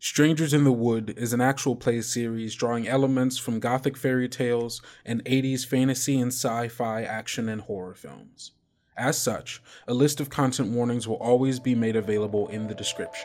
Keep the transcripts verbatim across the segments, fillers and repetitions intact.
Strangers in the Wood is an actual play series drawing elements from gothic fairy tales and eighties fantasy and sci-fi action and horror films. As such, a list of content warnings will always be made available in the description.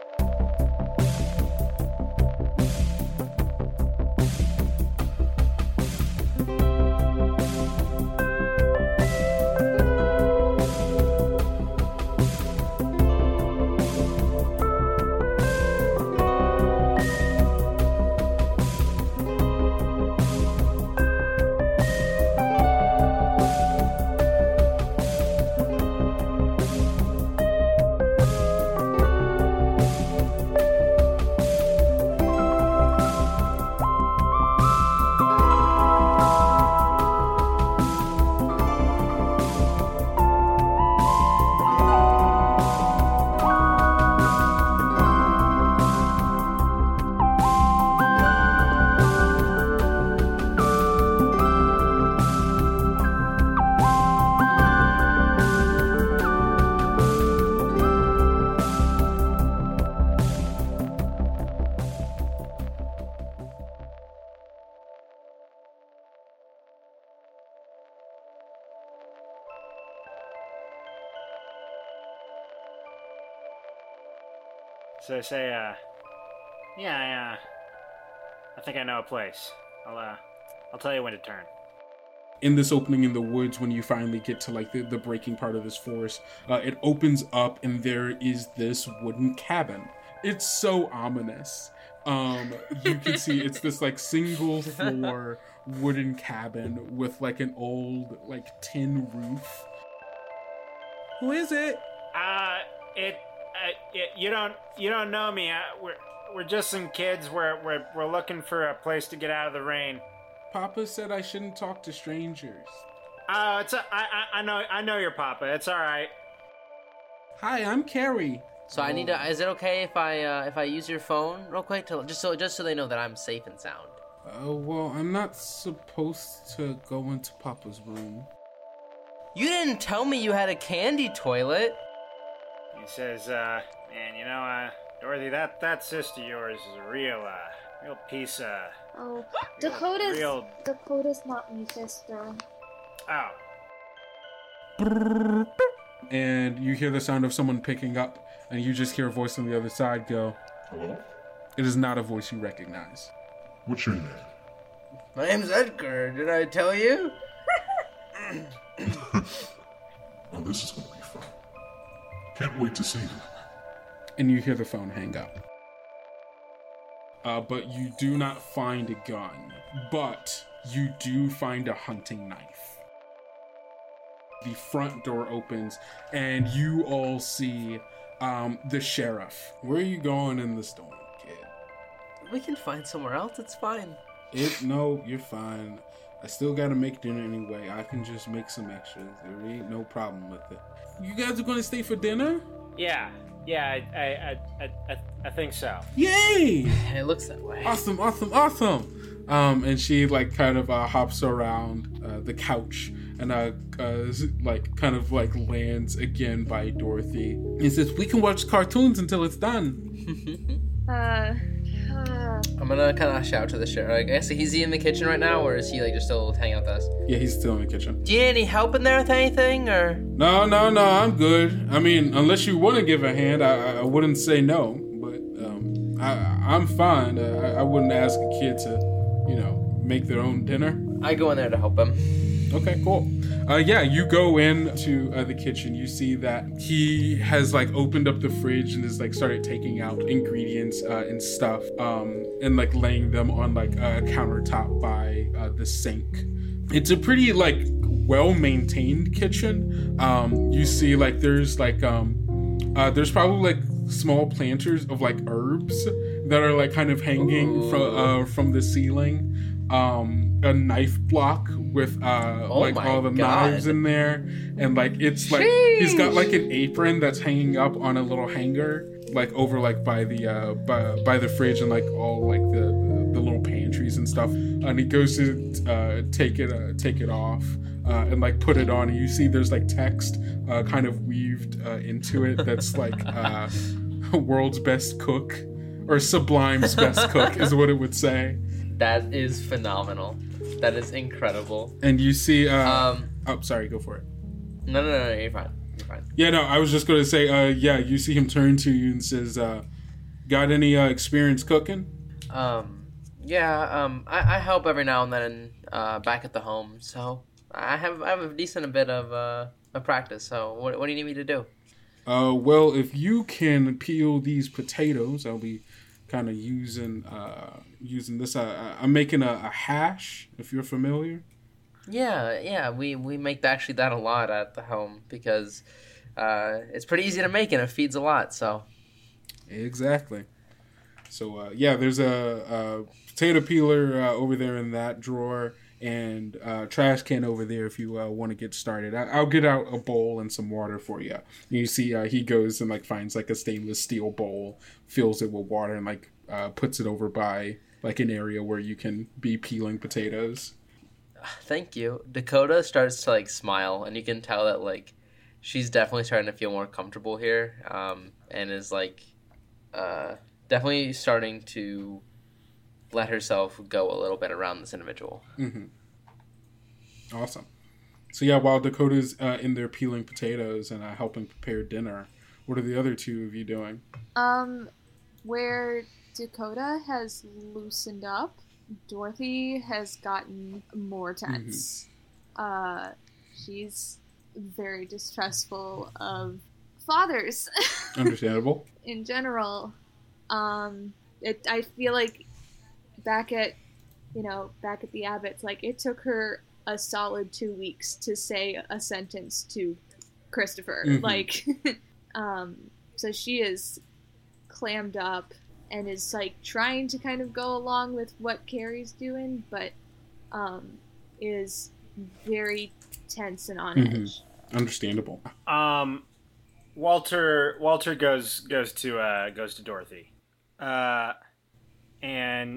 So say, uh, yeah, I, uh, I think I know a place. I'll, uh, I'll tell you when to turn. In this opening in the woods, when you finally get to like the, the breaking part of this forest, uh, it opens up and there is this wooden cabin. It's so ominous. Um, you can see it's this like single floor wooden cabin with like an old like tin roof. Who is it? Uh, it, uh, it you don't, you don't know me. Uh, we're, we're just some kids. We're, we're, we're looking for a place to get out of the rain. Papa said I shouldn't talk to strangers. Oh, it's a, I, I, I know, I know your Papa. It's all right. Hi, I'm Carrie. So I need to. Is it okay if I uh, if I use your phone real quick to just so just so they know that I'm safe and sound? Uh, well, I'm not supposed to go into Papa's room. You didn't tell me you had a candy toilet. He says, uh, man, you know, uh, Dorothy, that that sister of yours is a real, uh, real piece of. Oh, real, Dakota's real... Dakota's not my sister. Oh. And you hear the sound of someone picking up, and you just hear a voice on the other side go, Hello? It is not a voice you recognize. What's your name? My name's Edgar. Did I tell you? Oh, this is gonna be fun. Can't wait to see you. And you hear the phone hang up. Uh, but you do not find a gun, but you do find a hunting knife. The front door opens, and you all see um, the sheriff. Where are you going in the storm, kid? We can find somewhere else. It's fine. It no, you're fine. I still gotta make dinner anyway. I can just make some extras. There ain't no problem with it. You guys are gonna stay for dinner? Yeah, yeah, I, I, I, I, I think so. Yay! It looks that way. Awesome, awesome, awesome. Um, and she like kind of uh, hops around uh, the couch and uh, uh, like kind of like lands again by Dorothy. And says, "We can watch cartoons until it's done." Uh, uh I'm gonna kind of shout to the sheriff. I guess is he in the kitchen right now, or is he like just still hanging out with us? Yeah, he's still in the kitchen. Do you need any help in there with anything, or? No, no, no, I'm good. I mean, unless you want to give a hand, I, I wouldn't say no. But um, I, I'm fine. I, I wouldn't ask a kid to, you know, make their own dinner. I go in there to help him. Okay, cool. Uh, yeah, you go into uh, the kitchen. You see that he has like opened up the fridge and has like started taking out ingredients uh, and stuff, um, and like laying them on like a countertop by uh, the sink. It's a pretty like well-maintained kitchen. Um, you see like there's like um, uh, there's probably like small planters of like herbs that are like kind of hanging from uh, from the ceiling. Um, a knife block with uh oh like all the God. knives in there, and like it's like Sheesh. he's got like an apron that's hanging up on a little hanger like over like by the uh by, by the fridge and like all like the, the the little pantries and stuff, and he goes to uh take it uh, take it off uh and like put it on, and you see there's like text uh kind of weaved uh into it that's like uh world's best cook. or Sublime's best cook is what it would say. That is phenomenal. That is incredible. And you see, uh, Um, oh, sorry, go for it. no, no, no, no, you're fine. You're fine. Yeah, no, I was just going to say, uh, yeah, you see him turn to you and says, uh, got any uh, experience cooking? Um, yeah, um, I, I help every now and then uh, back at the home, so I have I have a decent bit of uh, of practice. So what what do you need me to do? Uh, well, if you can peel these potatoes, I'll be kind of using uh, using this. Uh, I'm making a, a hash, if you're familiar. Yeah, yeah, we, we make actually that a lot at the home because uh, it's pretty easy to make and it feeds a lot. So Exactly. So, uh, yeah, there's a, a potato peeler uh, over there in that drawer and uh, trash can over there if you uh, want to get started. I- I'll get out a bowl and some water for you. You see uh, he goes and, like, finds, like, a stainless steel bowl, fills it with water, and, like, uh, puts it over by, like, an area where you can be peeling potatoes. thank you. Dakota starts to like smile, and you can tell that like she's definitely starting to feel more comfortable here, um, and is like uh, definitely starting to let herself go a little bit around this individual. Mm-hmm. Awesome. So yeah, while Dakota's uh, in there peeling potatoes and uh, helping prepare dinner, what are the other two of you doing? Um, where Dakota has loosened up, Dorothy has gotten more tense. Uh, she's very distrustful of fathers Understandable. in general. Um, it, I feel like back at, you know, back at the Abbotts, like it took her a solid two weeks to say a sentence to Christopher. Mhm. Like, um, so she is clammed up and is like trying to kind of go along with what Carrie's doing, but um, is very tense and on Mhm. edge. Understandable. Um, Walter Walter goes goes to uh, goes to Dorothy, uh, and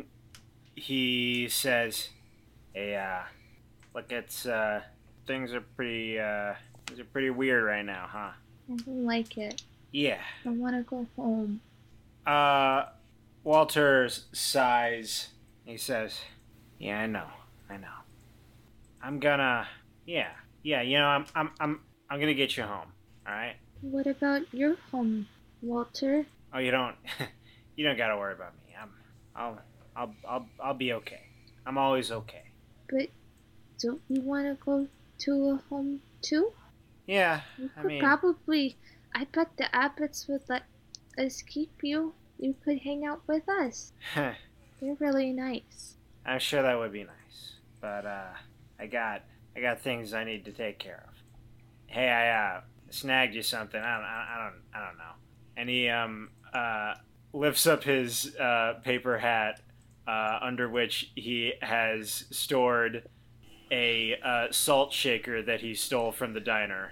he says, "Hey, uh, look, it's uh, things are pretty uh, things are pretty weird right now, huh?" I don't like it. Yeah. I want to go home. Uh, Walter sighs. He says, "Yeah, I know, I know. I'm gonna, yeah, yeah. You know, I'm, I'm, I'm, I'm gonna get you home. All right." What about your home, Walter? Oh, you don't, you don't gotta worry about me. I'm, I'll, I'll, I'll, I'll be okay. I'm always okay. But don't you want to go to a home too? Yeah, You I could mean, probably. I bet the Abbotts would let us keep you. You could hang out with us. They're really nice. I'm sure that would be nice, but uh, I got, I got things I need to take care of. Hey, I uh, snagged you something. I don't, I don't, I don't know. And he um uh lifts up his uh paper hat, uh, under which he has stored a uh, salt shaker that he stole from the diner,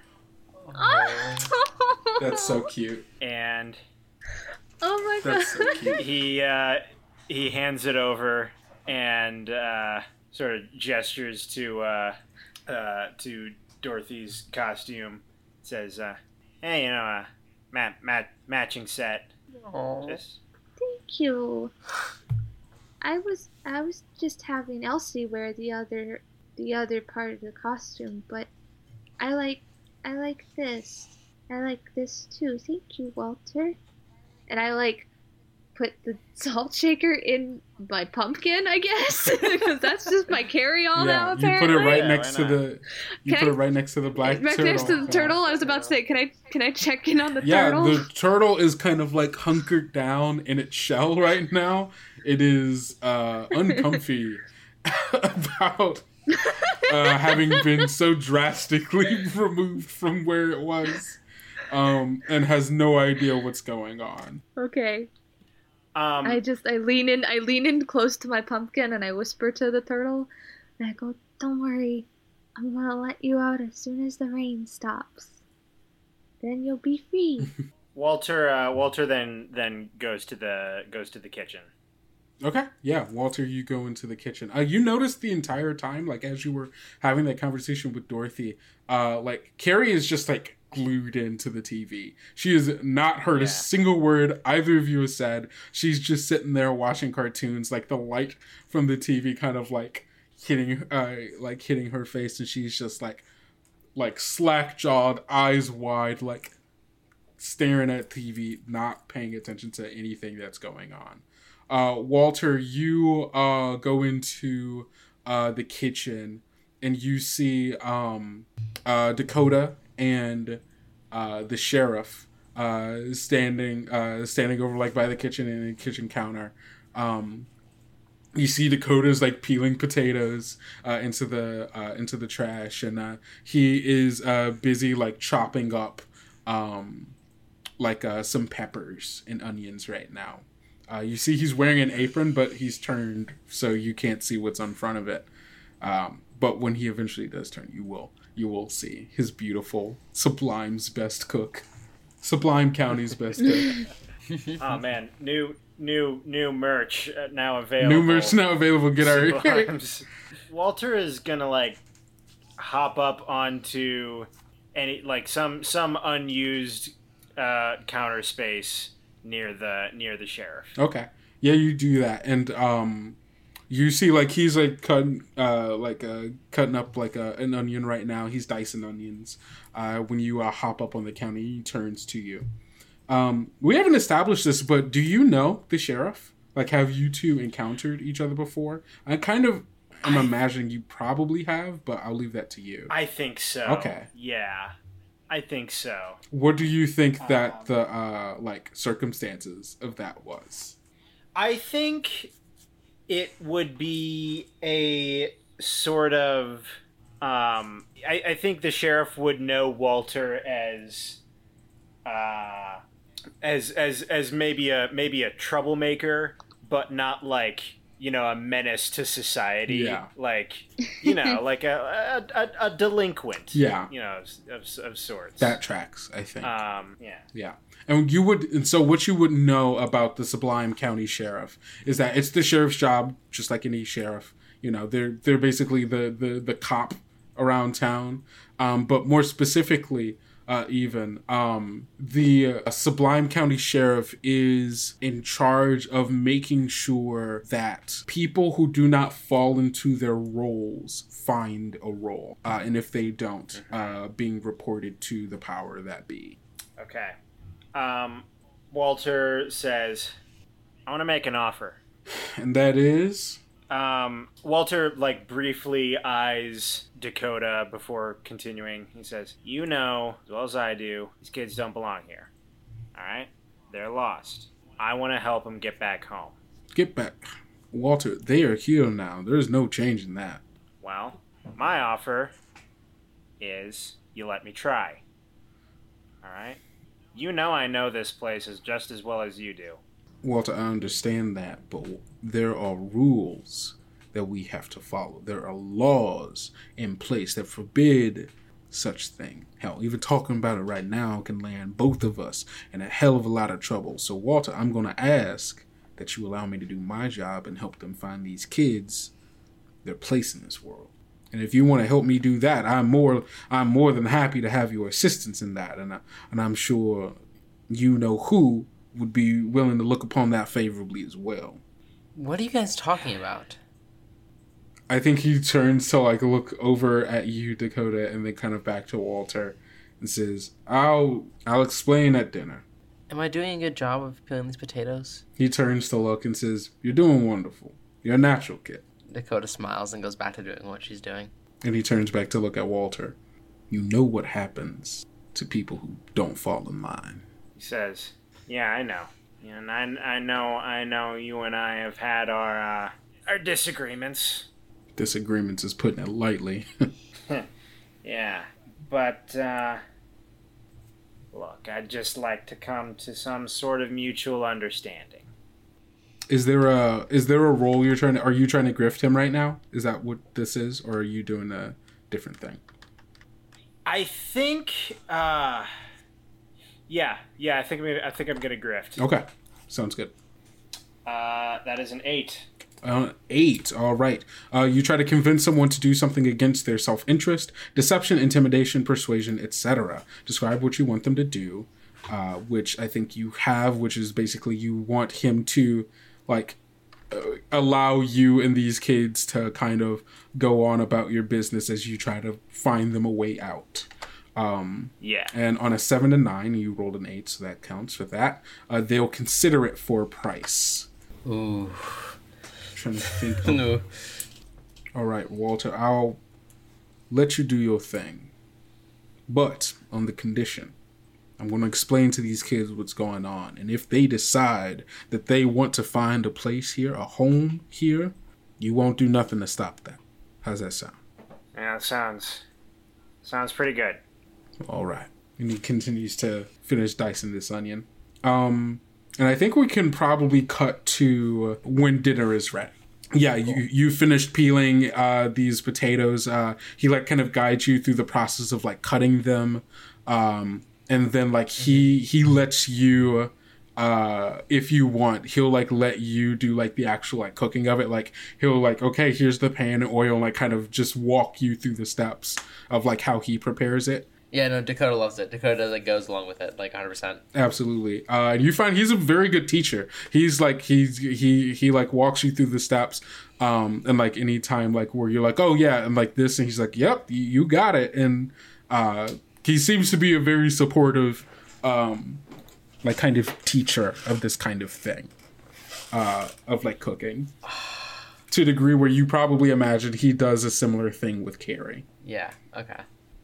That's so cute. and Oh my That's god. so cute. he uh, he hands it over and uh, sort of gestures to uh, uh, to Dorothy's costume. Says, uh, "Hey, you know, uh, mat- mat- matching set. Aw. Just Thank you. I was I was just having Elsie wear the other the other part of the costume, but I like I like this. I like this too. Thank you, Walter." And I like put the salt shaker in my pumpkin, I guess, because that's just my carry-all now. Yeah, you put it Apparently, right Yeah, next why to not? the. You Can put I- it right next to the black right turtle. next to the turtle. I was about to say, can I can I check in on the Yeah, turtle? the turtle is kind of like hunkered down in its shell right now. It is uh, uncomfy about uh, having been so drastically removed from where it was, um, and has no idea what's going on. Okay. um, I just I lean in I lean in close to my pumpkin and I whisper to the turtle and I go, "Don't worry, I'm gonna let you out as soon as the rain stops. Then you'll be free." Walter uh, Walter then then goes to the goes to the kitchen. Okay, yeah, Walter, you go into the kitchen. Uh, you noticed the entire time, like as you were having that conversation with Dorothy, uh, like Carrie is just like glued into the T V. She has not heard Yeah. a single word either of you has said. She's just sitting there watching cartoons, like the light from the T V kind of like hitting, uh, like hitting her face, and she's just like, like slack jawed, eyes wide, like staring at T V, not paying attention to anything that's going on. Uh, Walter, you uh go into uh the kitchen and you see um uh Dakota and uh the sheriff uh standing uh standing over like by the kitchen and the kitchen counter. Um you see Dakota's like peeling potatoes uh into the uh into the trash, and uh he is uh busy like chopping up um like uh some peppers and onions right now. Uh, you see he's wearing an apron, but he's turned so you can't see what's in front of it. Um, but when he eventually does turn, you will you will see his beautiful Sublime's best cook, Sublime County's best cook. Oh man, new new new merch uh, now available. New merch now available. Get our Sublimes. Walter is gonna like hop up onto any like some some unused uh, counter space near the near the sheriff. Okay, yeah, you do that, and um, you see like he's like cutting uh like uh cutting up like a, an onion right now. He's dicing onions. Uh, when you uh, hop up on the counter, he turns to you. Um, we haven't established this, but do you know the sheriff? Like, have you two encountered each other before? I kind of am I, imagining you probably have, but I'll leave that to you. I think so. Okay. Yeah, I think so. What do you think that Um, the uh like circumstances of that was? I think it would be a sort of. Um, I, I think the sheriff would know Walter as, uh, as as as maybe a maybe a troublemaker, but not like, you know, a menace to society. Yeah. Like, you know, like a a, a, a delinquent. Yeah. You know, of, of, of sorts. That tracks, I think. Um. Yeah. Yeah. And you would, and so what you would know about the Sublime County Sheriff is that it's the sheriff's job, just like any sheriff. You know, they're they're basically the the, the cop around town. Um, but more specifically, uh, even um, the uh, Sublime County Sheriff is in charge of making sure that people who do not fall into their roles find a role, uh, and if they don't, uh, being reported to the power that be. Okay. Um, Walter says, I want to make an offer. And that is? Um, Walter, like, briefly eyes Dakota before continuing. He says, you know, as well as I do, these kids don't belong here. Alright? They're lost. I want to help them get back home. Get back. Walter, they are here now. There's no change in that. Well, my offer is you let me try. Alright? You know I know this place as just as well as you do. Walter, I understand that, but there are rules that we have to follow. There are laws in place that forbid such thing. Hell, even talking about it right now can land both of us in a hell of a lot of trouble. So, Walter, I'm going to ask that you allow me to do my job and help them find these kids their place in this world. And if you want to help me do that, I'm more I'm more than happy to have your assistance in that. And I, and I'm sure you know who would be willing to look upon that favorably as well. What are you guys talking about? I think he turns to like look over at you, Dakota, and then kind of back to Walter and says, I'll I'll explain at dinner. Am I doing a good job of peeling these potatoes? He turns to look and says, you're doing wonderful. You're a natural kid. Dakota smiles and goes back to doing what she's doing. And he turns back to look at Walter. You know what happens to people who don't fall in line. He says, yeah, I know. And I, I know, I know you and I have had our, uh, our disagreements. Disagreements is putting it lightly. Yeah, but, uh, look, I'd just like to come to some sort of mutual understanding. Is there a is there a role you're trying to, are you trying to grift him right now? Is that what this is, or are you doing a different thing? I think, uh, yeah, yeah, I think I'm gonna, I think I'm gonna grift. Okay, sounds good. Uh, that is an eight. Uh, eight. All right. Uh, you try to convince someone to do something against their self-interest, deception, intimidation, persuasion, et cetera. Describe what you want them to do, uh, which I think you have, which is basically you want him to, like, uh, allow you and these kids to kind of go on about your business as you try to find them a way out. Um, yeah. And on a seven to nine, you rolled an eight, so that counts for that. Uh, they'll consider it for a price. Ooh. Trying to think. Of... No. All right, Walter, I'll let you do your thing, but on the condition, I'm going to explain to these kids what's going on, and if they decide that they want to find a place here, a home here, you won't do nothing to stop that. How's that sound? Yeah, it sounds sounds pretty good. All right, and he continues to finish dicing this onion. Um. And I think we can probably cut to when dinner is ready. Yeah, you you finished peeling uh, these potatoes. Uh, he like kind of guides you through the process of like cutting them, um, and then like he he lets you, uh, if you want, he'll like let you do like the actual like cooking of it. Like he'll like, okay, here's the pan and oil, and like kind of just walk you through the steps of like how he prepares it. Yeah, no, Dakota loves it. Dakota like goes along with it, like one hundred percent. Absolutely. Uh, and you find he's a very good teacher. He's like, he's, he, he like walks you through the steps. Um, and like anytime like where you're like, oh yeah. And like this, and he's like, yep, you, you got it. And, uh, he seems to be a very supportive, um, like kind of teacher of this kind of thing, uh, of like cooking to a degree where you probably imagine he does a similar thing with Carrie. Yeah. Okay.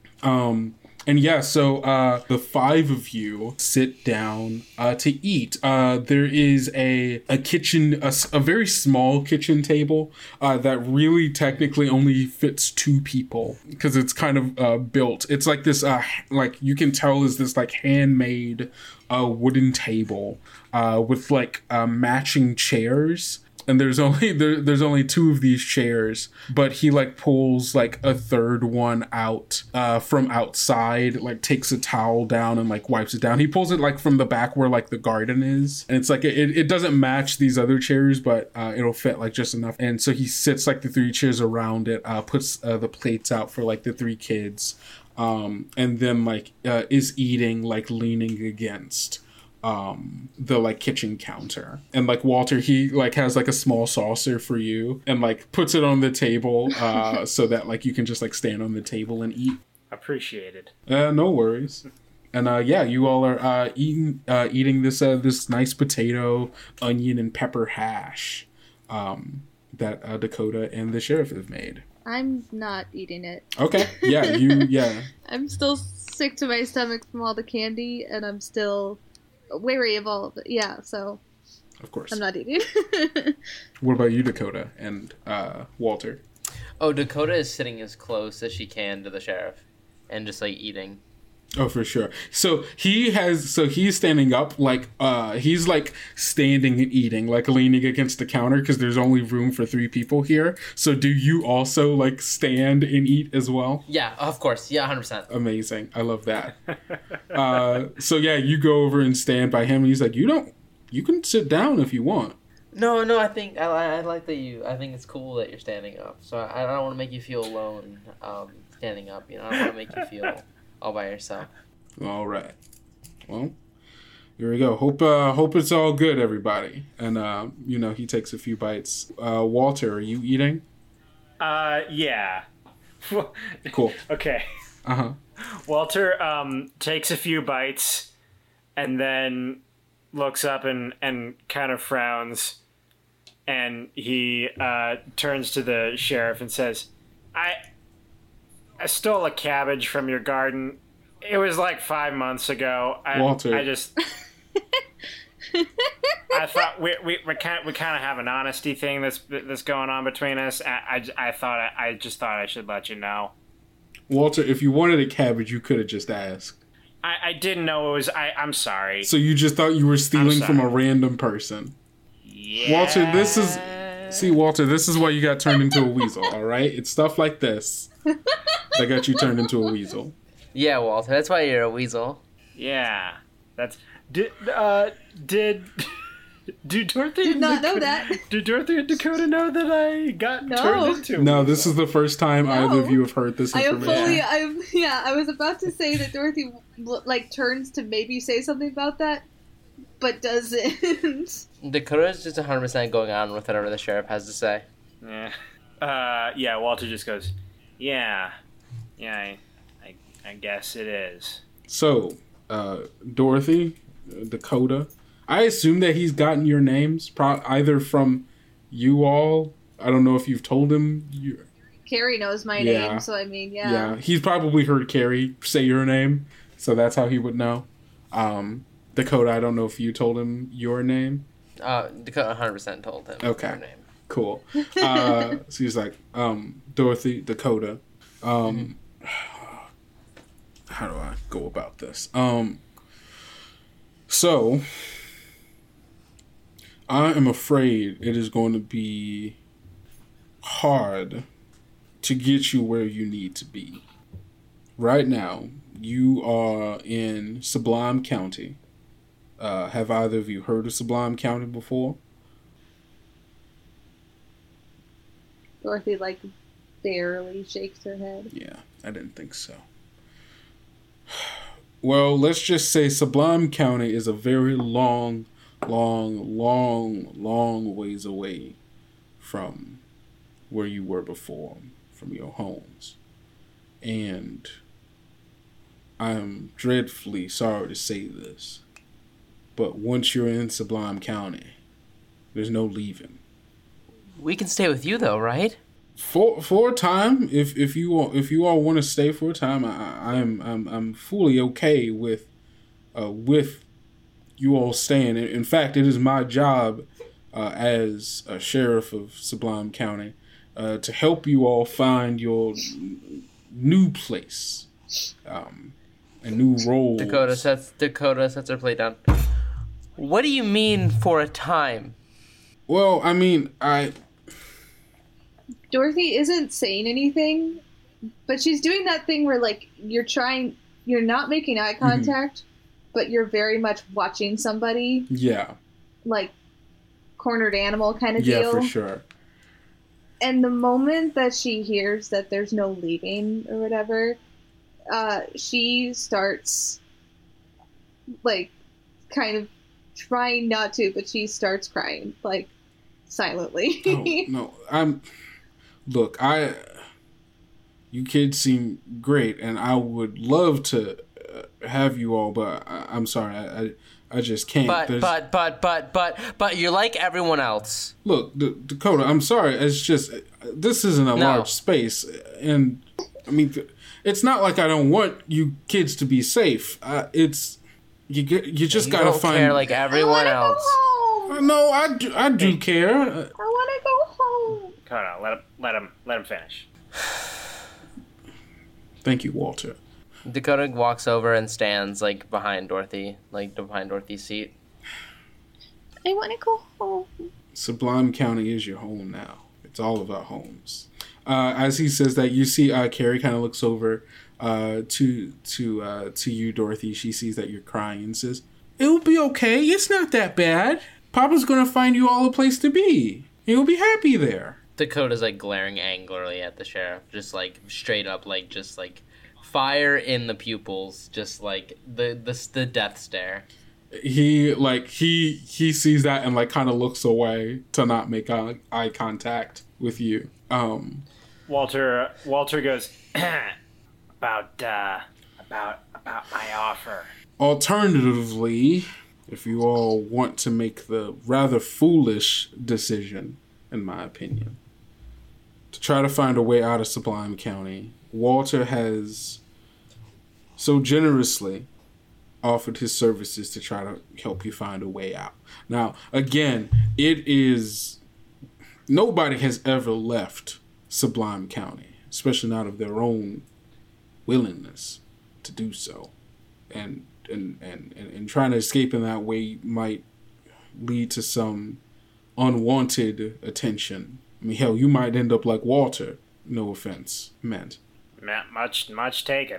Um, And yeah, so uh, the five of you sit down uh, to eat. Uh, there is a a kitchen, a, a very small kitchen table uh, that really technically only fits two people because it's kind of uh, built. It's like this, uh, like you can tell is this like handmade uh, wooden table uh, with like uh, matching chairs. And there's only there, there's only two of these chairs, but he like pulls like a third one out uh, from outside, like takes a towel down and like wipes it down. He pulls it like from the back where like the garden is, and it's like it, it doesn't match these other chairs, but uh, it'll fit like just enough. And so he sits like the three chairs around it, uh, puts uh, the plates out for like the three kids, um, and then like uh, is eating like leaning against um the like kitchen counter. And like Walter, he like has like a small saucer for you and like puts it on the table uh so that like you can just like stand on the table and eat. Appreciated. Uh no worries. And uh yeah, you all are uh eating uh eating this uh this nice potato, onion, and pepper hash um that uh, Dakota and the sheriff have made. I'm not eating it. Okay. Yeah, you yeah. I'm still sick to my stomach from all the candy, and I'm still wary of all of it. Yeah, so of course I'm not eating. What about you, Dakota and uh Walter? Oh, Dakota is sitting as close as she can to the sheriff and just like eating. Oh, for sure. So he has, so he's standing up, like, uh, he's like standing and eating, like leaning against the counter because there's only room for three people here. So do you also like stand and eat as well? Yeah, of course. Yeah, one hundred percent. Amazing. I love that. uh, so yeah, you go over and stand by him and he's like, you don't, you can sit down if you want. No, no, I think, I, I like that you, I think it's cool that you're standing up. So I, I don't want to make you feel alone um, standing up, you know, I don't want to make you feel all by yourself. All right. Well, here we go. Hope uh, hope it's all good, everybody. And uh, you know, he takes a few bites. Uh, Walter, are you eating? Uh, yeah. Cool. Okay. Uh huh. Walter um takes a few bites, and then looks up and and kind of frowns, and he uh turns to the sheriff and says, "I." I stole a cabbage from your garden. It was like five months ago. I, Walter. I just... I thought we we we kind we kind of have an honesty thing that's that's going on between us. I, I, I thought I, I just thought I should let you know. Walter, if you wanted a cabbage, you could have just asked. I, I didn't know it was... I, I'm sorry. So you just thought you were stealing from a random person. Yeah. Walter, this is... See, Walter, this is why you got turned into a weasel, all right? It's stuff like this that got you turned into a weasel. Yeah, Walter, that's why you're a weasel. Yeah. That's... Did... Uh... Did... Do Dorothy Did and not know Dakota, that. Do Dorothy and Dakota know that I got No. turned into? No, this is the first time No. either of you have heard this I am information. fully. I'm yeah. I was about to say that Dorothy like turns to maybe say something about that, but doesn't. Dakota's just one hundred percent going on with whatever the sheriff has to say. Yeah. Uh, yeah. Walter just goes, yeah, yeah. I, I, I guess it is. So, uh, Dorothy, uh, Dakota, I assume that he's gotten your names, pro- either from you all. I don't know if you've told him. You- Carrie knows my Yeah. name, so I mean, yeah. yeah, he's probably heard Carrie say your name, so that's how he would know. Um, Dakota, I don't know if you told him your name. Uh, Dakota one hundred percent told him Okay. her name. Cool. Uh, so he's like, um, Dorothy, Dakota. Um, how do I go about this? Um, so, I am afraid it is going to be hard to get you where you need to be. Right now, you are in Sublime County. Uh, have either of you heard of Sublime County before? Dorothy like barely shakes her head. Yeah, I didn't think so. Well, let's just say Sublime County is a very long, long, long, long ways away from where you were before, from your homes. And I'm dreadfully sorry to say this, but once you're in Sublime County, there's no leaving. We can stay with you though, right? For for a time, if if you all, if you all want to stay for a time, I, I'm I'm I'm fully okay with uh, with you all staying. In, in fact, it is my job uh, as a sheriff of Sublime County uh, to help you all find your n- new place, um, and new roles. Dakota sets Dakota sets her plate down. What do you mean for a time? Well, I mean, I. Dorothy isn't saying anything, but she's doing that thing where like you're trying, you're not making eye contact, mm-hmm. but you're very much watching somebody. Yeah. Like cornered animal kind of yeah, deal. Yeah, for sure. And the moment that she hears that there's no leaving or whatever, uh, she starts like kind of trying not to, but she starts crying like silently. Oh, no, I'm. Look, I. You kids seem great, and I would love to uh, have you all, but I, I'm sorry, I, I, I just can't. But There's, but but but but but you're like everyone else. Look, D- Dakota, I'm sorry. It's just this isn't a No. large space, and I mean, it's not like I don't want you kids to be safe. Uh, it's you get you just You gotta don't find. care like everyone I wanna else. Go home. No, I do, I do care. Uh, I want to go home. Hold on, let him, let him, let him finish. Thank you, Walter. Dakota walks over and stands like behind Dorothy, like behind Dorothy's seat. I want to go home. Sublime County is your home now. It's all of our homes. Uh, as he says that, you see uh, Carrie kind of looks over uh, to to uh, to you, Dorothy. She sees that you're crying and says, "It'll be okay. It's not that bad. Papa's gonna find you all a place to be. You'll be happy there." Dakota's like glaring angrily at the sheriff, just like straight up, like just like fire in the pupils, just like the the the death stare. He like he he sees that and like kind of looks away to not make eye, eye contact with you. Um, Walter Walter goes about uh, about about my offer. Alternatively, if you all want to make the rather foolish decision, in my opinion, to try to find a way out of Sublime County, Walter has so generously offered his services to try to help you find a way out. Now, again, it is... Nobody has ever left Sublime County, especially not of their own willingness to do so. And and, and, and, and trying to escape in that way might lead to some unwanted attention. I mean, hell, you might end up like Walter. No offense meant. Not much, much taken.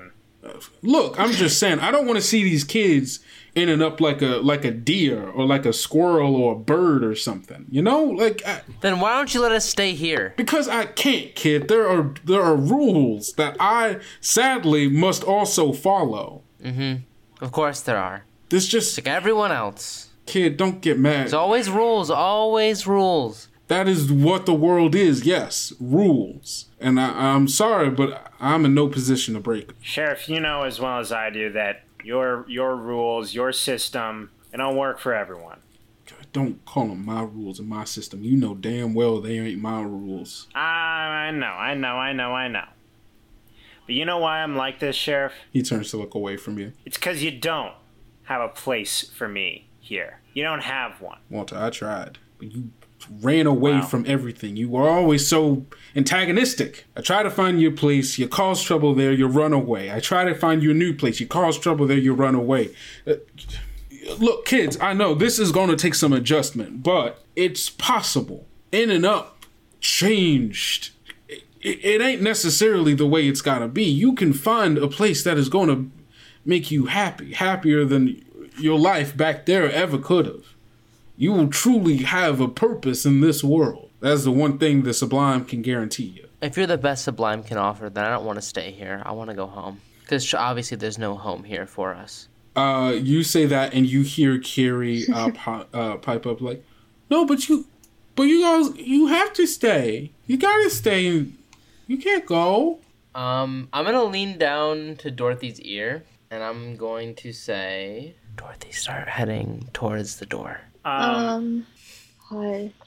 Look, I'm just saying, I don't want to see these kids ending up like a like a deer or like a squirrel or a bird or something. You know, like. I, Then why don't you let us stay here? Because I can't, kid. There are there are rules that I sadly must also follow. Mm-hmm. Of course there are. This just Like everyone else. Kid, don't get mad. There's always rules. Always rules. That is what the world is. Yes, rules. And I, I'm sorry, but I'm in no position to break them. Sheriff, you know as well as I do that your your rules, your system, it don't work for everyone. Don't call them my rules and my system. You know damn well they ain't my rules. I know, I know, I know, I know. But you know why I'm like this, Sheriff? He turns to look away from you. It's because you don't have a place for me here. You don't have one. Walter, I tried. But you ran away Wow. from everything. You were always so antagonistic. I try to find you a place. You cause trouble there. You run away. I try to find you a new place. You cause trouble there. You run away. Uh, Look, kids, I know this is going to take some adjustment, but it's possible. In and Up changed. It, it, it ain't necessarily the way it's got to be. You can find a place that is going to make you happy, happier than your life back there ever could have. You will truly have a purpose in this world. That's the one thing the Sublime can guarantee you. If you're the best Sublime can offer, then I don't want to stay here. I want to go home. Because obviously there's no home here for us. Uh, you say that, and you hear Carrie uh, pi- uh, pipe up like, "No, but you, but you guys, you have to stay. You gotta stay. You can't go." Um, I'm gonna lean down to Dorothy's ear, and I'm going to say, "Dorothy, start heading towards the door." Um, Um, God.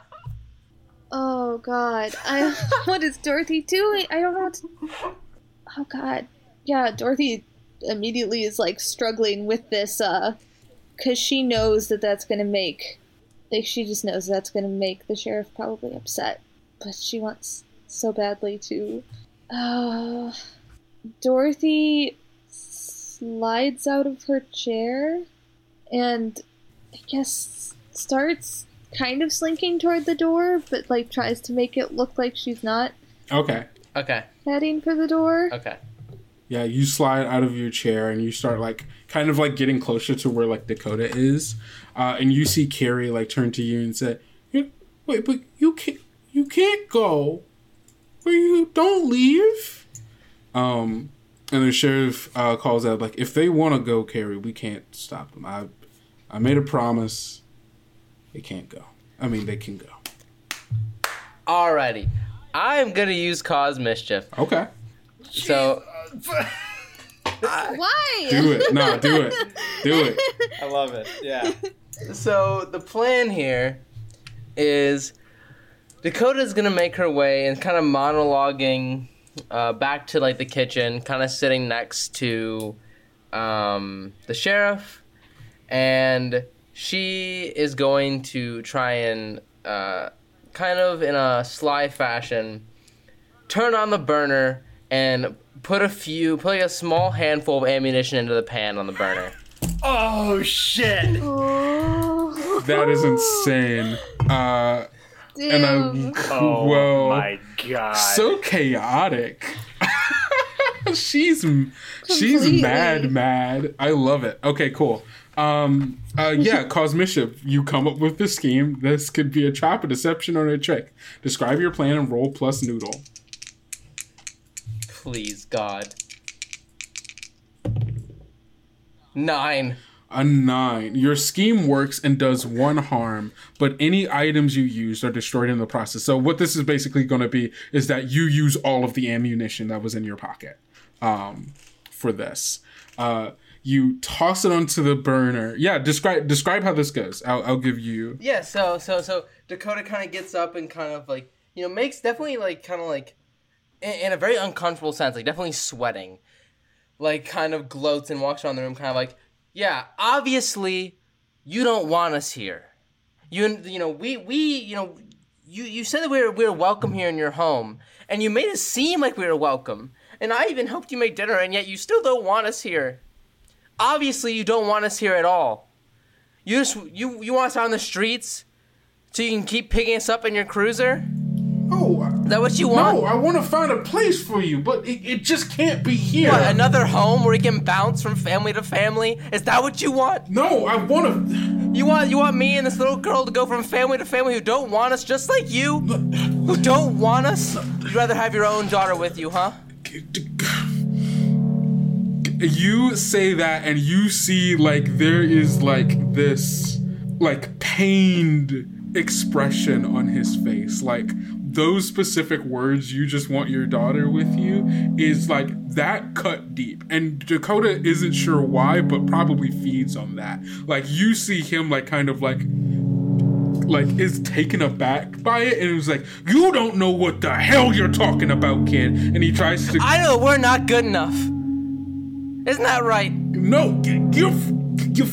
Oh God. I what is Dorothy doing? I don't know what to... Oh God. Yeah, Dorothy immediately is like struggling with this uh because she knows that that's gonna make like she just knows that's gonna make the sheriff probably upset, but she wants so badly to uh Dorothy slides out of her chair and I guess starts kind of slinking toward the door, but like tries to make it look like she's not Okay. Okay, heading for the door. okay. Yeah, you slide out of your chair and you start like kind of like getting closer to where like Dakota is, uh, and you see Carrie like turn to you and say, "You- "Wait, but you can't, you can't go. Where you don't leave." Um, and the sheriff uh, calls out like, "If they want to go, Carrie, we can't stop them. I, I made a promise. They can't go. I mean, they can go." Alrighty. I'm gonna use Cause Mischief. Okay, So, Why? do it. No, do it. Do it. I love it. Yeah. so the plan here is Dakota's gonna make her way and kind of monologuing uh, back to like the kitchen, kind of sitting next to um, the sheriff, and she is going to try and uh, kind of in a sly fashion turn on the burner and put a few, put like a small handful of ammunition into the pan on the burner. Oh shit! Oh, That is insane. Uh, damn. and I, Oh well, my god! so chaotic. she's she's Completely. mad, mad. I love it. Okay, cool. Um, uh, yeah, Cause Mischief. You come up with the scheme. This could be a trap, a deception, or a trick. Describe your plan and roll plus noodle. Please, God. Nine. A nine. Your scheme works and does one harm, but any items you used are destroyed in the process. So what this is basically going to be is that you use all of the ammunition that was in your pocket um, for this. Uh, you toss it onto the burner. Yeah, describe describe how this goes. I'll, I'll give you. Yeah, so so so Dakota kind of gets up and kind of like, you know, makes definitely like kind of like in, in a very uncomfortable sense, like definitely sweating, like kind of gloats and walks around the room kind of like, yeah, obviously you don't want us here. You you know, we we you know, you you said that we were we were welcome here in your home, and you made it seem like we were welcome. And I even helped you make dinner, and yet you still don't want us here. Obviously, you don't want us here at all. You just you you want us out on the streets so you can keep picking us up in your cruiser? Oh, Is that what you want? no, I want to find a place for you, but it, it just can't be here. What, another home where you can bounce from family to family? Is that what you want? No, I want to... You want you want me and this little girl to go from family to family who don't want us just like you? Who don't want us? You'd rather have your own daughter with you, huh? You say that and you see, like, there is, like, this, like, pained expression on his face. Like, those specific words, you just want your daughter with you, is, like, that cut deep. And Dakota isn't sure why, but probably feeds on that. Like, you see him, like, kind of, like, like, is taken aback by it, and it was like, you don't know what the hell you're talking about, kid. And he tries to... I know we're not good enough. Isn't that right? No, you, you,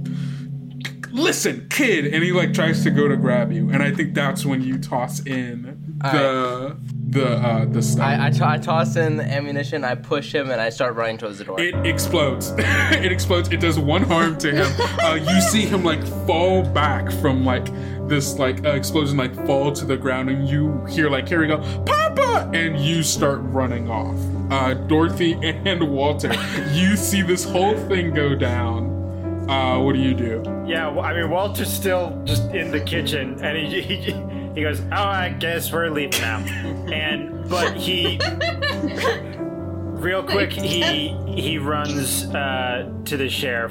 listen, kid, and he like tries to go to grab you, and I think that's when you toss in the right. the uh, the stuff. I I, t- I toss in the ammunition, I push him, and I start running towards the door. It explodes. It explodes. It does one harm to him. Uh, you see him like fall back from like this like uh, explosion, like fall to the ground, and you hear like Carrie go, "Papa!" and you start running off. Uh, Dorothy and Walter, you see this whole thing go down. Uh, what do you do? Yeah, well, I mean, Walter's still just in the kitchen, and he he, he goes, "Oh, I guess we're leaving now." And but he, real quick, he he runs uh, to the sheriff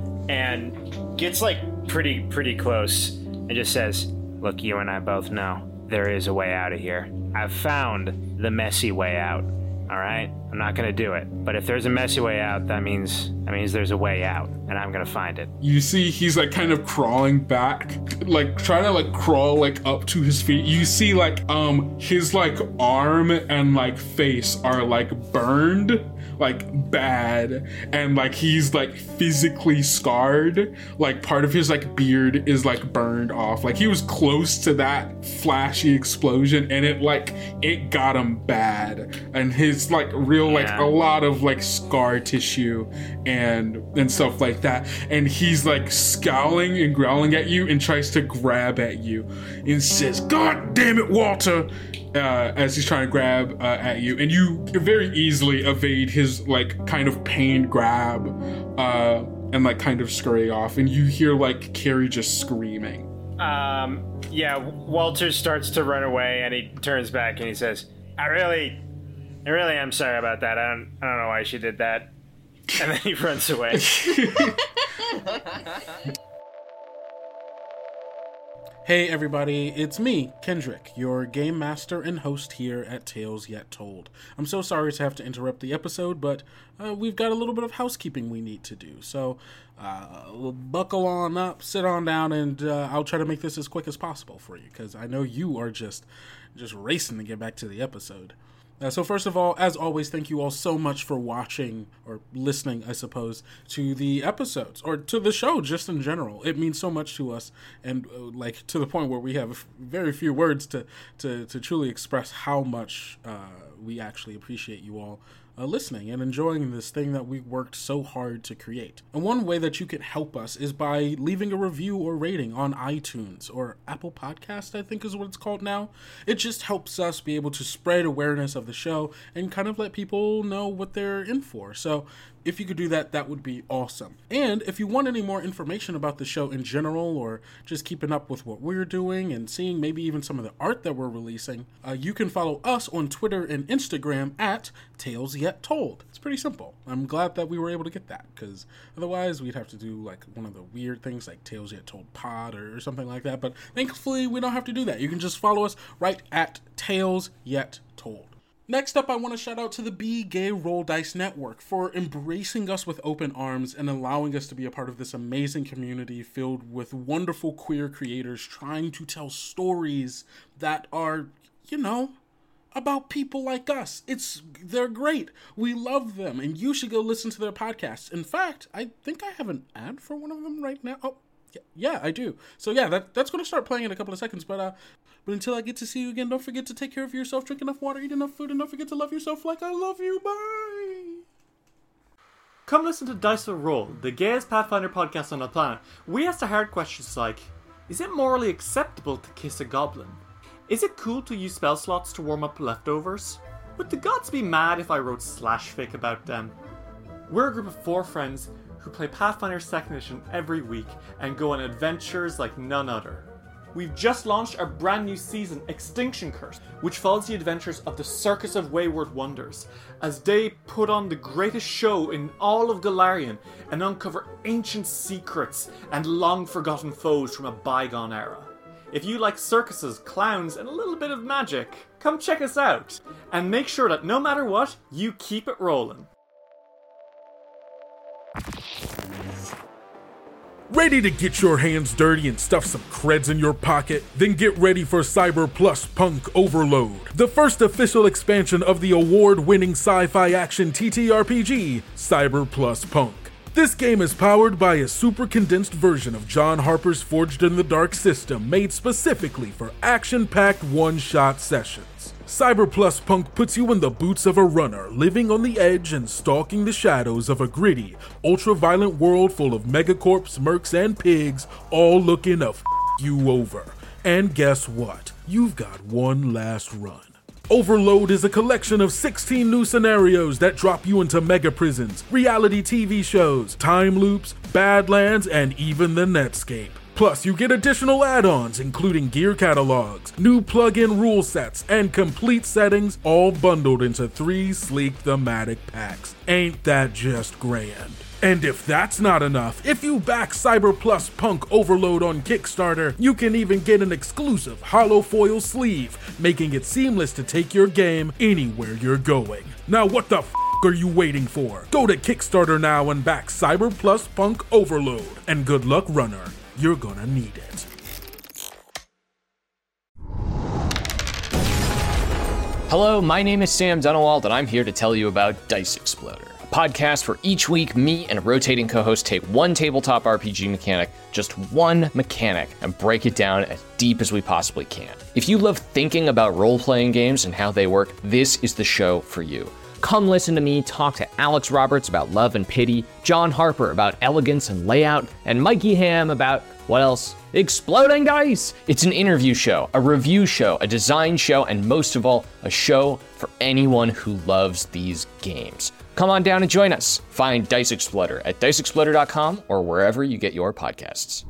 and gets like pretty pretty close and just says, "Look, you and I both know there is a way out of here. I've found the messy way out. All right, I'm not gonna do it. But if there's a messy way out, that means that means there's a way out, and I'm gonna find it." You see, he's like kind of crawling back, like trying to like crawl like up to his feet. You see, like um his like arm and like face are like burned, like bad, and like he's like physically scarred. Like part of his like beard is like burned off. Like he was close to that flashy explosion, and it like it got him bad, and his like real like Yeah. a lot of like scar tissue and and stuff like that, and he's like scowling and growling at you and tries to grab at you and says, "God damn it, Walter," uh, as he's trying to grab uh, at you, and you very easily evade his like kind of pained grab uh, and like kind of scurry off, and you hear like Carrie just screaming. Um, yeah, Walter starts to run away, and he turns back and he says, "I really, I really am sorry about that. I don't, I don't know why she did that." And then he runs away. Hey everybody, it's me, Kendrick, your game master and host here at Tales Yet Told. I'm so sorry to have to interrupt the episode, but uh, we've got a little bit of housekeeping we need to do. So uh, buckle on up, sit on down, and uh, I'll try to make this as quick as possible for you, because I know you are just just racing to get back to the episode. Uh, so first of all, as always, thank you all so much for watching, or listening, I suppose, to the episodes, or to the show just in general. It means so much to us, and uh, like to the point where we have very few words to, to, to truly express how much uh, we actually appreciate you all uh, listening and enjoying this thing that we worked so hard to create. And one way that you can help us is by leaving a review or rating on iTunes or Apple Podcast, I think is what it's called now. It just helps us be able to spread awareness of the show and kind of let people know what they're in for. So if you could do that, that would be awesome. And if you want any more information about the show in general, or just keeping up with what we're doing and seeing maybe even some of the art that we're releasing, uh, you can follow us on Twitter and Instagram at Tales Yet Told. It's pretty simple. I'm glad that we were able to get that, because otherwise we'd have to do like one of the weird things like Tales Yet Told Pod or, or something like that. But thankfully we don't have to do that. You can just follow us right at Tales Yet Told. Next up, I want to shout out to the Be Gay Roll Dice Network for embracing us with open arms and allowing us to be a part of this amazing community filled with wonderful queer creators trying to tell stories that are, you know, about people like us. It's they're great. We love them, and you should go listen to their podcasts. In fact, I think I have an ad for one of them right now. Oh, yeah, yeah I do. So yeah, that that's going to start playing in a couple of seconds, but uh But until I get to see you again, don't forget to take care of yourself, drink enough water, eat enough food, and don't forget to love yourself like I love you. Bye! Come listen to Dice Will Roll, the gayest Pathfinder podcast on the planet. We ask the hard questions like, is it morally acceptable to kiss a goblin? Is it cool to use spell slots to warm up leftovers? Would the gods be mad if I wrote slash fic about them? We're a group of four friends who play Pathfinder second Edition every week and go on adventures like none other. We've just launched our brand new season, Extinction Curse, which follows the adventures of the Circus of Wayward Wonders, as they put on the greatest show in all of Golarion and uncover ancient secrets and long-forgotten foes from a bygone era. If you like circuses, clowns, and a little bit of magic, come check us out, and make sure that no matter what, you keep it rolling. Ready to get your hands dirty and stuff some creds in your pocket? Then get ready for Cyber Plus Punk Overload, the first official expansion of the award-winning sci-fi action T T R P G, Cyber Plus Punk. This game is powered by a super condensed version of John Harper's Forged in the Dark system made specifically for action-packed one-shot sessions. Cyber Plus Punk puts you in the boots of a runner, living on the edge and stalking the shadows of a gritty, ultra-violent world full of megacorps, mercs, and pigs, all looking to f*** you over. And guess what? You've got one last run. Overload is a collection of sixteen new scenarios that drop you into mega prisons, reality T V shows, time loops, Badlands, and even the Netscape. Plus, you get additional add-ons, including gear catalogs, new plug-in rule sets, and complete settings, all bundled into three sleek thematic packs. Ain't that just grand? And if that's not enough, if you back Cyber Plus Punk Overload on Kickstarter, you can even get an exclusive hollow foil sleeve, making it seamless to take your game anywhere you're going. Now what the f*** are you waiting for? Go to Kickstarter now and back Cyber Plus Punk Overload. And good luck, runner. You're gonna need it. Hello, my name is Sam Dunawald, and I'm here to tell you about Dice Exploder, a podcast where each week me and a rotating co-host take one tabletop R P G mechanic, just one mechanic, and break it down as deep as we possibly can. If you love thinking about role-playing games and how they work, this is the show for you. Come listen to me talk to Alex Roberts about Love and Pity, John Harper about elegance and layout, and Mikey Ham about, what else? Exploding Dice! It's an interview show, a review show, a design show, and most of all, a show for anyone who loves these games. Come on down and join us. Find Dice Exploder at dice exploder dot com or wherever you get your podcasts.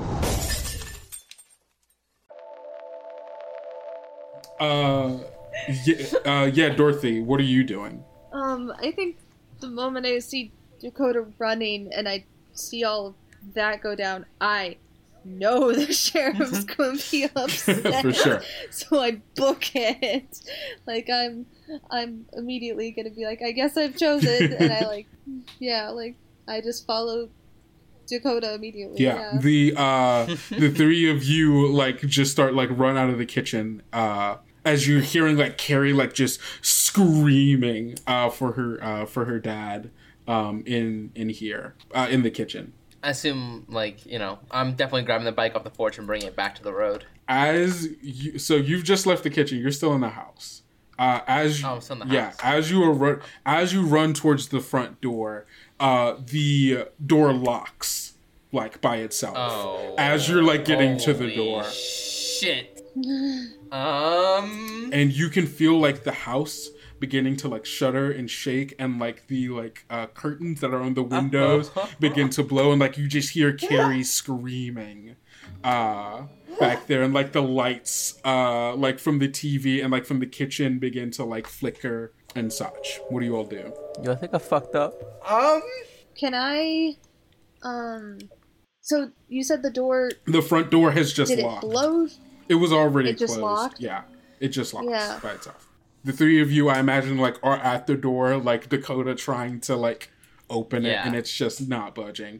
Uh, yeah, uh, yeah, Dorothy, what are you doing? Um, I think the moment I see Dakota running and I see all of that go down, I know the sheriff's gonna be upset. For sure. So I book it. Like I'm, I'm immediately gonna be like, I guess I've chosen, and I like, yeah, like I just follow Dakota immediately. Yeah, yeah. the uh, the three of you like just start like run out of the kitchen. Uh, as you're hearing like Carrie like just screaming uh for her uh for her dad um in in here uh in the kitchen. I assume, like, you know, I'm definitely grabbing the bike off the porch and bringing it back to the road. As you, so you've just left the kitchen. You're still in the house. Uh, as oh, I'm still in the yeah, house. as you are run, as you run towards the front door, uh, the door locks like by itself. Oh, as you're like getting to the door. Shit. um. And you can feel like the house beginning to like shudder and shake, and like the like uh, curtains that are on the windows begin to blow, and like you just hear Carrie screaming uh, back there, and like the lights uh, like from the T V and like from the kitchen begin to like flicker and such. What do you all do? Yo, I think I fucked up. Um. Can I, um, so you said the door. The front door has just did locked. It blow? It was already It just closed. locked? Yeah, it just locks Yeah. by itself. The three of you, I imagine, like are at the door, like Dakota trying to like open it, Yeah. and it's just not budging.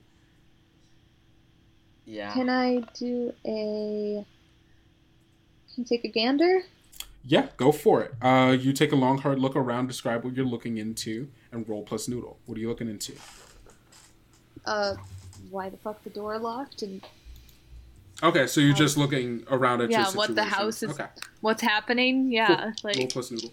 Yeah. Can I do a? Can you take a gander? Yeah, go for it. Uh, you take a long, hard look around, describe what you're looking into, and roll plus noodle. What are you looking into? Uh, why the fuck the door locked and? Okay, so you're just looking around at your Yeah, situation. what the house is, Okay, what's happening. Yeah, cool. Roll like plus noodle.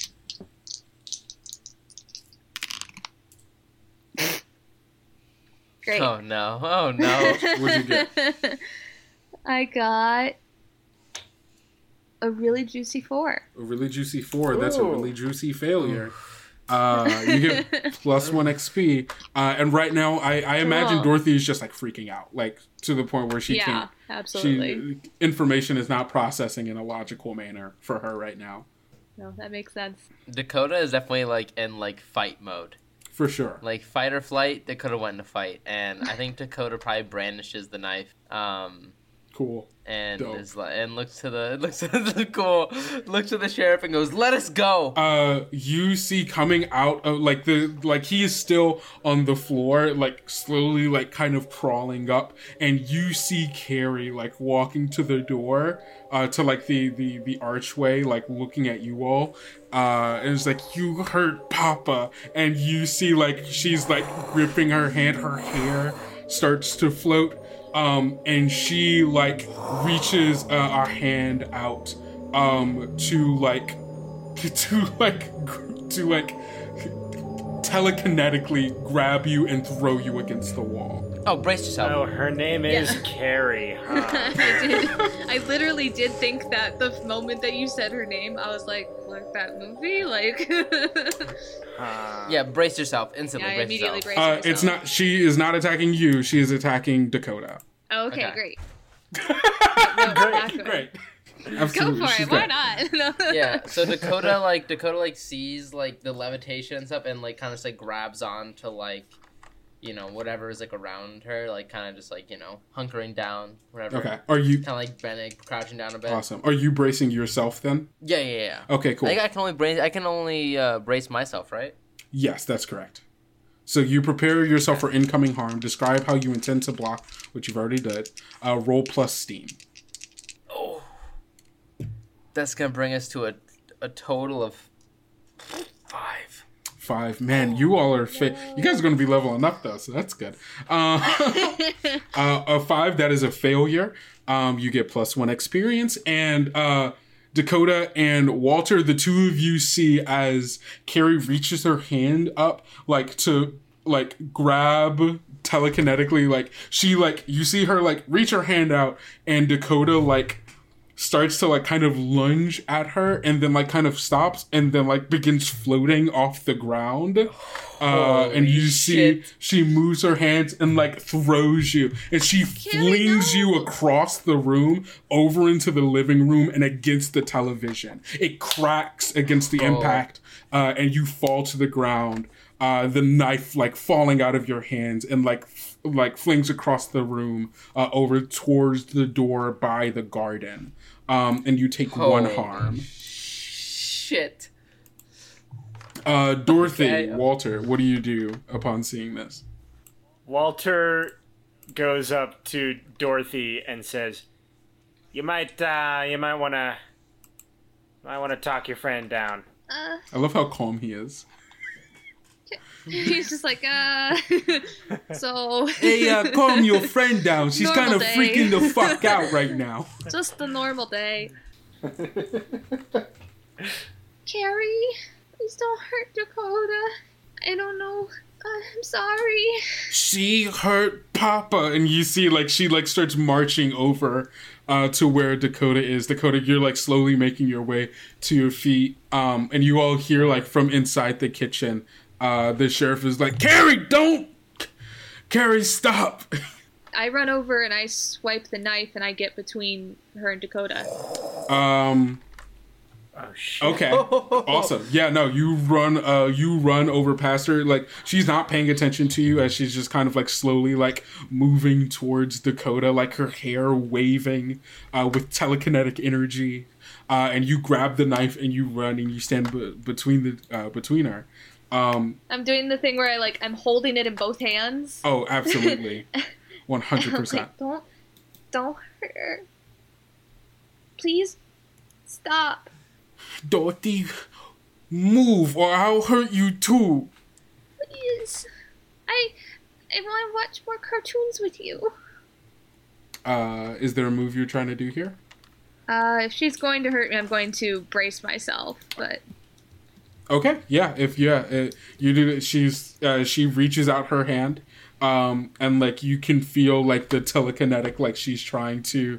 great. Oh no! Oh no! What'd you get? I got a really juicy four. A really juicy four. That's a Ooh. really juicy failure. Uh, you get plus one X P. Uh, and right now, I, I imagine Cool. Dorothy is just like freaking out, like to the point where she Yeah, can't. absolutely. She, information is not processing in a logical manner for her right now. No, that makes sense. Dakota is definitely like in like fight mode. For sure. Like fight or flight, Dakota went to fight, and I think Dakota probably brandishes the knife. Um, Cool. and Dope. is like, and looks to the looks at the cool looks to the sheriff and goes, "Let us go." Uh, you see coming out of like the like he is still on the floor, like slowly, like kind of crawling up, and you see Carrie like walking to the door, uh, to like the the the archway, like looking at you all. Uh, and it's like, "You hurt Papa," and you see like she's like gripping her hand, her hair starts to float. Um, and she like reaches uh, a hand out um, to like to like to like telekinetically grab you and throw you against the wall. Oh, brace yourself. Oh, her name is Yeah. Carrie, huh? I did. I literally did think that the moment that you said her name, I was like, like that movie? Like. Huh. Yeah, brace yourself instantly. Yeah, I brace immediately yourself. braced Uh, myself. it's not. She is not attacking you. She is attacking Dakota. Oh, okay, Okay. great. Great, great. Absolutely, Go for she's it. Why great. not? Yeah, so Dakota like Dakota like sees like the levitation and stuff, and like kind of just like grabs on to like, you know, whatever is like around her, like kind of just like, you know, hunkering down, whatever. Okay. Are you Kind of like bending, crouching down a bit. awesome? Are you bracing yourself then? Yeah, yeah, yeah. Okay, cool. I think I can only brace. I can only uh, brace myself, right? Yes, that's correct. So you prepare yourself for incoming harm. Describe how you intend to block, which you've already did. Uh, roll plus steam. Oh, that's gonna bring us to a a total of five. Five. Man, you all are fit. You guys are going to be leveling up though, so that's good. Uh, uh, a five, that is a failure. Um, you get plus one experience, and uh, Dakota and Walter, the two of you see as Carrie reaches her hand up, like to like grab telekinetically, like she like you see her like reach her hand out, and Dakota like starts to like kind of lunge at her, and then like kind of stops, and then like begins floating off the ground. Uh, and you see shit. she moves her hands and like throws you, and she flings you across the room over into the living room and against the television. It cracks against the impact, uh, and you fall to the ground. Uh, the knife like falling out of your hands and like f- like flings across the room uh, over towards the door by the garden. Um, and you take one Holy harm. Shit. Uh, Dorothy, Okay. Walter, what do you do upon seeing this? Walter goes up to Dorothy and says, "You might, uh, you might want to, might want to talk your friend down." Uh, I love how calm he is. He's just like, uh. So. Hey, uh, calm your friend down. She's kind Normal of day. freaking the fuck out right now. Just the normal day. Carrie, please don't hurt Dakota. I don't know. Uh, I'm sorry. She hurt Papa, and you see like she like starts marching over uh to where Dakota is. Dakota, you're like slowly making your way to your feet, um and you all hear like from inside the kitchen, uh the sheriff is like, "Carrie, don't! Carrie, stop!" I run over and I swipe the knife and I get between her and Dakota. um Oh shit! Okay, awesome. Yeah, no, you run, uh, you run over past her. Like she's not paying attention to you as she's just kind of like slowly like moving towards Dakota, like her hair waving, uh, with telekinetic energy. Uh, and you grab the knife and you run and you stand b- between the uh, between her. Um, I'm doing the thing where I like I'm holding it in both hands. oh, absolutely, one hundred Okay, percent. don't, don't hurt her. Please, stop. Dorothy, move or I'll hurt you too. Please. I, I want to watch more cartoons with you. Uh, is there a move you're trying to do here? Uh, if she's going to hurt me, I'm going to brace myself. But Okay, yeah, if yeah, uh, you do. She's uh, she reaches out her hand, um, and like you can feel like the telekinetic, like she's trying to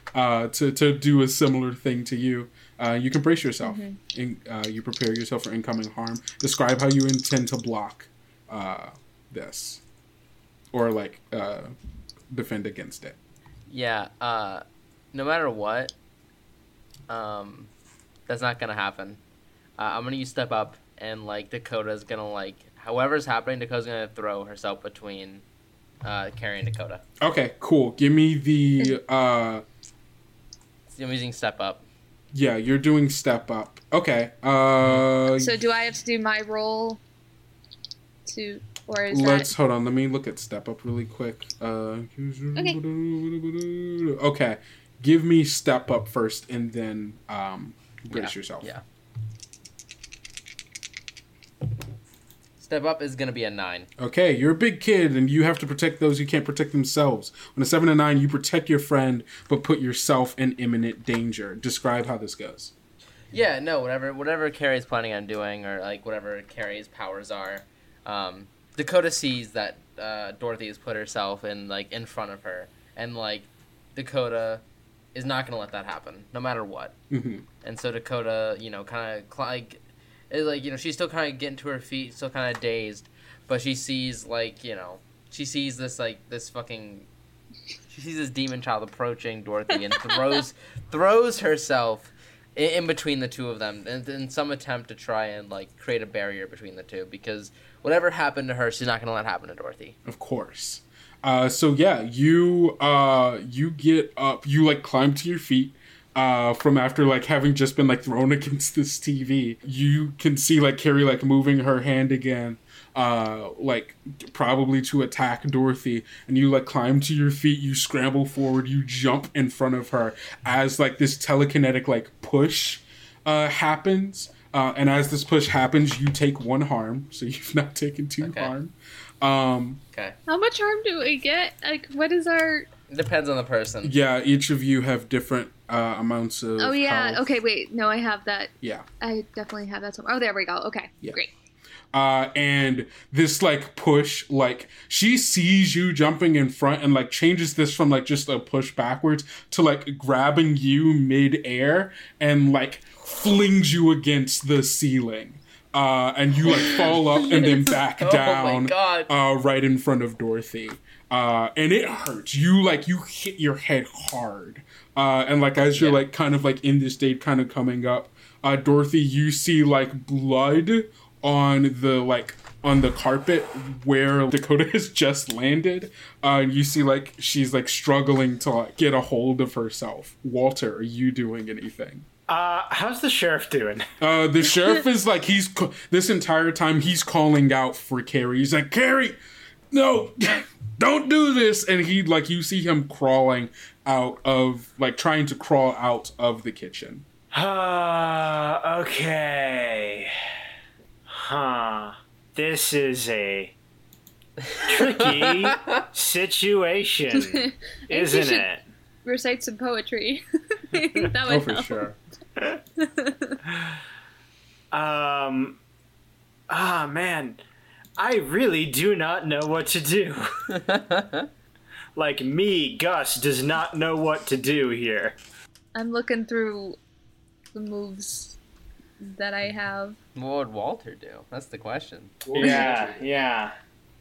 uh, to to do a similar thing to you. Uh, you can brace yourself. Mm-hmm. In, uh, you prepare yourself for incoming harm. Describe how you intend to block uh, this, or like uh, defend against it. Yeah. Uh, no matter what, um, that's not gonna happen. Uh, I'm gonna use step up, and like Dakota's gonna like however's happening. Dakota's gonna throw herself between uh, Carrie and Dakota. Okay, cool. Give me the. Uh, I'm using step up. Yeah, you're doing step up. Okay. Uh, So do I have to do my roll to, or is let's that... hold on. Let me look at step up really quick. Uh, okay. Okay. Give me step up first, and then um, brace yeah, yourself. Yeah. Step up is gonna be a nine. Okay, you're a big kid, and you have to protect those who can't protect themselves. On a seven to nine, you protect your friend, but put yourself in imminent danger. Describe how this goes. Yeah, no, whatever, whatever Carrie's planning on doing, or like whatever Carrie's powers are, um, Dakota sees that uh, Dorothy has put herself in like in front of her, and like Dakota is not gonna let that happen, no matter what. Mm-hmm. And so Dakota, you know, kind of cl- like. Is like, you know, she's still kind of getting to her feet, still kind of dazed, but she sees, like, you know, she sees this, like, this fucking, she sees this demon child approaching Dorothy and throws, throws herself in, in between the two of them in, in some attempt to try and, like, create a barrier between the two, because whatever happened to her, she's not going to let happen to Dorothy. Of course. Uh, so, yeah, you, uh, you get up, you, like, climb to your feet. Uh, from after, like, having just been, like, thrown against this T V. You can see, like, Carrie, like, moving her hand again, uh, like, probably to attack Dorothy. And you, like, climb to your feet, you scramble forward, you jump in front of her as, like, this telekinetic, like, push uh, happens. Uh, and as this push happens, you take one harm, so you've not taken two Okay. harm. Um, okay. How much harm do we get? Like, what is our... It depends on the person. Yeah, each of you have different uh, amounts of Oh, yeah. health. Okay, wait. No, I have that. Yeah. I definitely have that somewhere. Oh, there we go. Okay, Yeah. great. Uh, and this, like, push, like, she sees you jumping in front and, like, changes this from, like, just a push backwards to, like, grabbing you mid-air and, like, flings you against the ceiling. Uh, and you, like, fall up and then back Oh down my God. Uh, right in front of Dorothy. Uh, and it hurts. You, like, you hit your head hard. Uh, and, like, as you're, Yeah. like, kind of, like, in this state kind of coming up, uh, Dorothy, you see, like, blood on the, like, on the carpet where Dakota has just landed. Uh, you see, like, she's, like, struggling to, like, get a hold of herself. Walter, are you doing anything? Uh, how's the sheriff doing? Uh, the sheriff is, like, he's, ca- this entire time, he's calling out for Carrie. He's like, Carrie, no, don't do this. And he, like, you see him crawling out of, like, trying to crawl out of the kitchen. Uh, okay. Huh. This is a tricky situation, I isn't think we should it? recite some poetry. that would Oh, for help. sure. Um, ah, man. I really do not know what to do. Like me, Gus, does not know what to do here. I'm looking through the moves that I have. What would Walter do? That's the question. Yeah, yeah.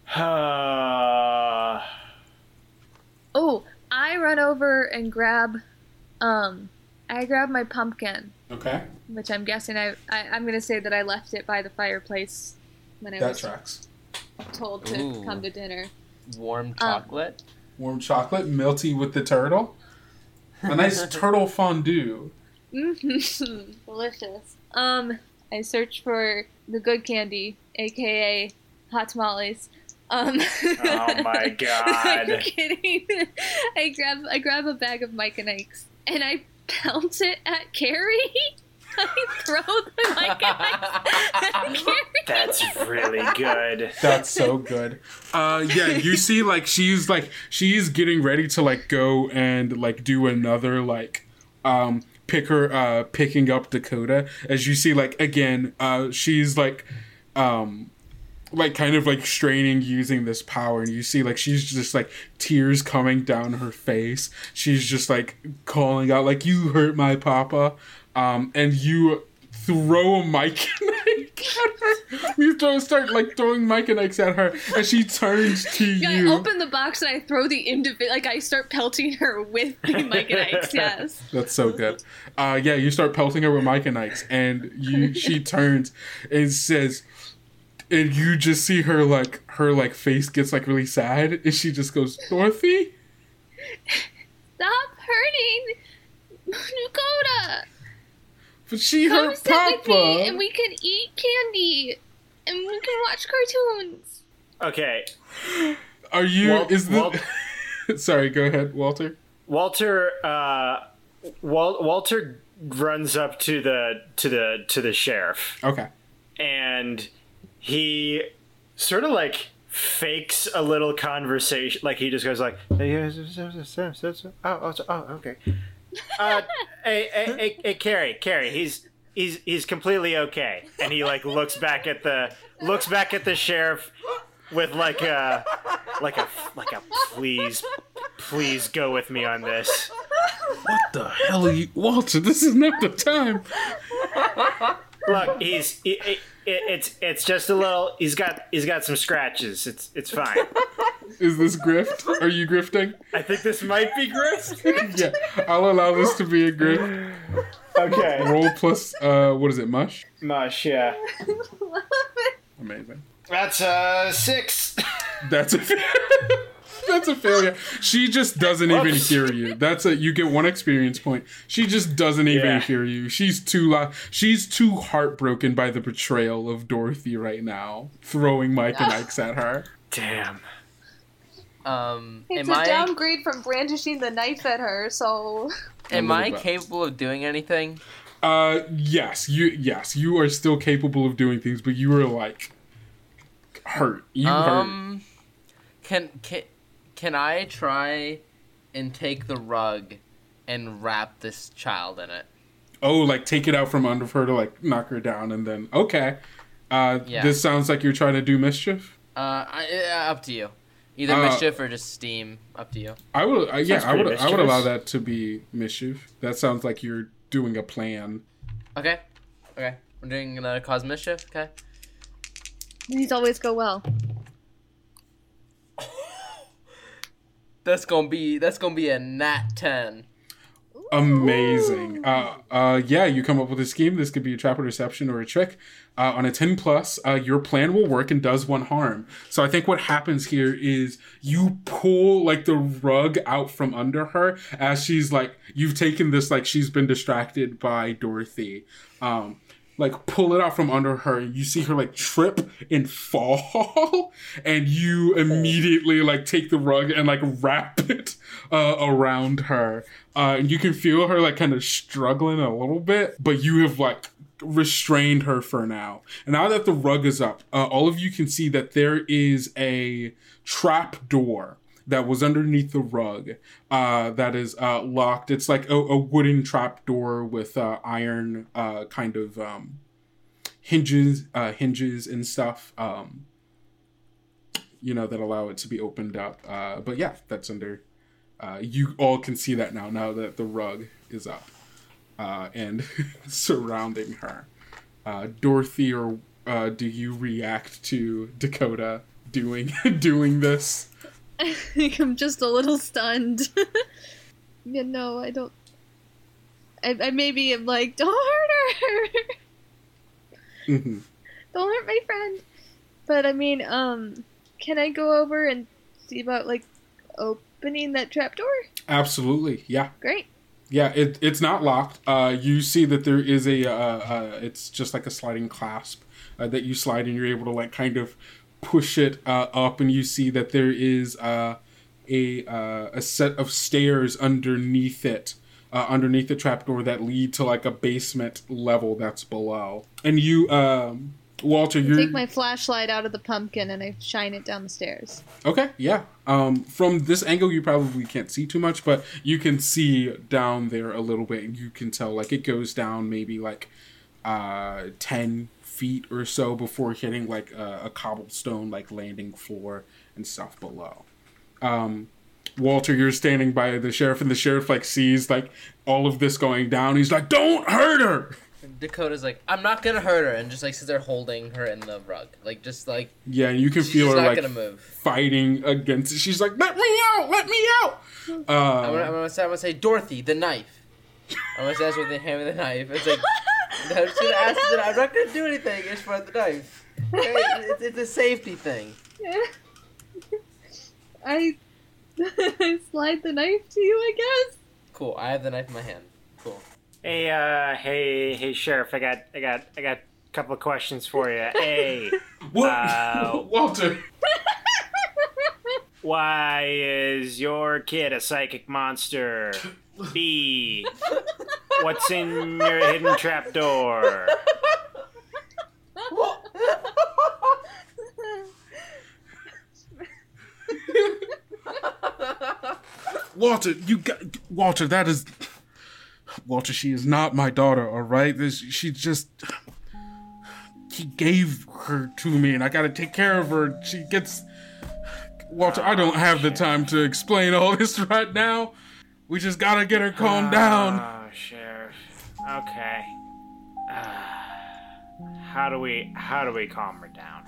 Uh, Oh, I run over and grab, um, I grab my pumpkin, Okay. which I'm guessing I, I I'm gonna say that I left it by the fireplace when I That was tracks. told to Ooh. come to dinner. Warm chocolate? Warm chocolate, melty with the turtle. A nice turtle fondue. Mm-hmm. Delicious. Um, I search for the good candy, aka hot tamales. Um, Oh my God. I'm kidding. I grab I grab a bag of Mike and Ike's and I pounce it at Carrie. I throw the Mike and Ike's at Carrie. That's really good. That's so good. Uh, yeah, you see, like, she's, like, she's getting ready to, like, go and, like, do another, like, um, pick her, uh, picking up Dakota. As you see, like, again, uh, she's, like, um, like kind of like straining using this power, and you see like she's just like tears coming down her face. She's just like calling out like, "You hurt my papa," um, and you throw a Mike and Ike at her. You throw, start like throwing Mike and Ike at her, and she turns to Yeah, you. I open the box and I throw the individual, like I start pelting her with the Mike and Ike's, yes. That's so good. Uh, yeah, you start pelting her with Mike and Ike's, and you she turns and says, and you just see her like her like face gets like really sad, and she just goes, "Dorothy, Stop hurting Dakota. but she Come hurt sit with me Papa." and we can eat candy and we can watch cartoons." Okay. Are you? Wal- is Wal- this? Sorry, go ahead, Walter. Walter uh Wal- Walter runs up to the to the to the sheriff. Okay. And he sort of like fakes a little conversation, like he just goes like, "Oh, oh, oh okay." Uh, hey, hey, hey, hey, Carrie, Carrie, he's he's he's completely okay, and he like looks back at the looks back at the sheriff with like a like a like a please please go with me on this. What the hell are you, Walter? This is not the time. Look, he's he, it, it's it's just a little. He's got he's got some scratches. It's it's fine. Is this grift? Are you grifting? I think this might be grift. Yeah, I'll allow this to be a grift. Okay. Roll plus, uh, what is it, mush? Mush, yeah. Amazing. That's uh six. That's a that's a failure. She just doesn't even Whoops. hear you. That's a you get one experience point. She just doesn't even Yeah. hear you. She's too loud. She's too heartbroken by the betrayal of Dorothy right now, throwing Mike and Ike's at her. Damn. Um, It's am a I downgrade from brandishing the knife at her, so... am A I little bit. capable of doing anything? Uh, yes, you yes you are still capable of doing things, but you are like hurt. You hurt. Um, can can can I try and take the rug and wrap this child in it? Oh, like take it out from under her to like knock her down, and then okay. Uh, Yeah. This sounds like you're trying to do mischief. Uh, I, uh, up to you. Either Uh, mischief or just steam. Up to you. I would, uh, yeah, Sounds I would, pretty I would allow mischievous. that to be mischief. That sounds like you're doing a plan. Okay. Okay. We're doing gonna cause mischief. Okay. These always go well. That's gonna be that's gonna be a nat ten. Amazing. Uh, uh, yeah, you come up with a scheme. This could be a trap or deception or a trick. Uh, on a ten plus, uh, your plan will work and does one harm. So I think what happens here is you pull like the rug out from under her as she's like, you've taken this, like she's been distracted by Dorothy. Um, like pull it out from under her, and you see her like trip and fall, and you immediately like take the rug and like wrap it uh, around her. Uh, and you can feel her like kind of struggling a little bit, but you have like restrained her for now. And now that the rug is up, uh, all of you can see that there is a trap door that was underneath the rug uh, that is uh, locked. It's like a, a wooden trap door with uh, iron uh, kind of um, hinges, uh, hinges and stuff. Um, you know, that allow it to be opened up. Uh, but yeah, that's under. Uh, you all can see that now. Now that the rug is up uh, and surrounding her, uh, Dorothy, or uh, do you react to Dakota doing doing this? I think I'm just a little stunned. Yeah, no, I don't. I, I maybe am like, don't hurt her. Mm-hmm. Don't hurt my friend. But I mean, um, can I go over and see about like opening that trapdoor? Absolutely, yeah. Great. Yeah, it, it's not locked. Uh, you see that there is a, uh, uh, it's just like a sliding clasp uh, that you slide, and you're able to like kind of push it uh, up, and you see that there is uh, a uh, a set of stairs underneath it, uh, underneath the trapdoor that lead to like a basement level that's below. And you, um, Walter, I you're take my flashlight out of the pumpkin and I shine it down the stairs. okay. Yeah. Um, from this angle, you probably can't see too much, but you can see down there a little bit, and you can tell like it goes down maybe like uh, ten feet or so before hitting like a, a cobblestone like landing floor and stuff below. Um, Walter, you're standing by the sheriff, and the sheriff like sees like all of this going down. He's like, "Don't hurt her." Dakota's like, "I'm not gonna hurt her," and just like sits there holding her in the rug, like just like yeah, you can she's feel her not like gonna move. fighting against it. She's like, "Let me out! Let me out!" Uh, I'm, gonna, I'm gonna say, I'm gonna say, Dorothy, the knife. I'm gonna say that's with the hand with the knife. It's like I'm just gonna ask the, I'm not gonna do anything. It's for the knife. Okay? It's, it's a safety thing. I I slide the knife to you, I guess. Cool. I have the knife in my hand. Cool. Hey, uh, hey, hey, Sheriff. I got, I got, I got a couple of questions for you. Hey, what, uh, Walter? Why is your kid a psychic monster? B. What's in your hidden trapdoor? Walter, you got Walter. That is Walter. She is not my daughter. All right. This she just he gave her to me, and I got to take care of her. She gets Walter. I don't have the time to explain all this right now. We just gotta get her calmed down. Oh, Sheriff. Okay. Uh, how do we, how do we calm her down?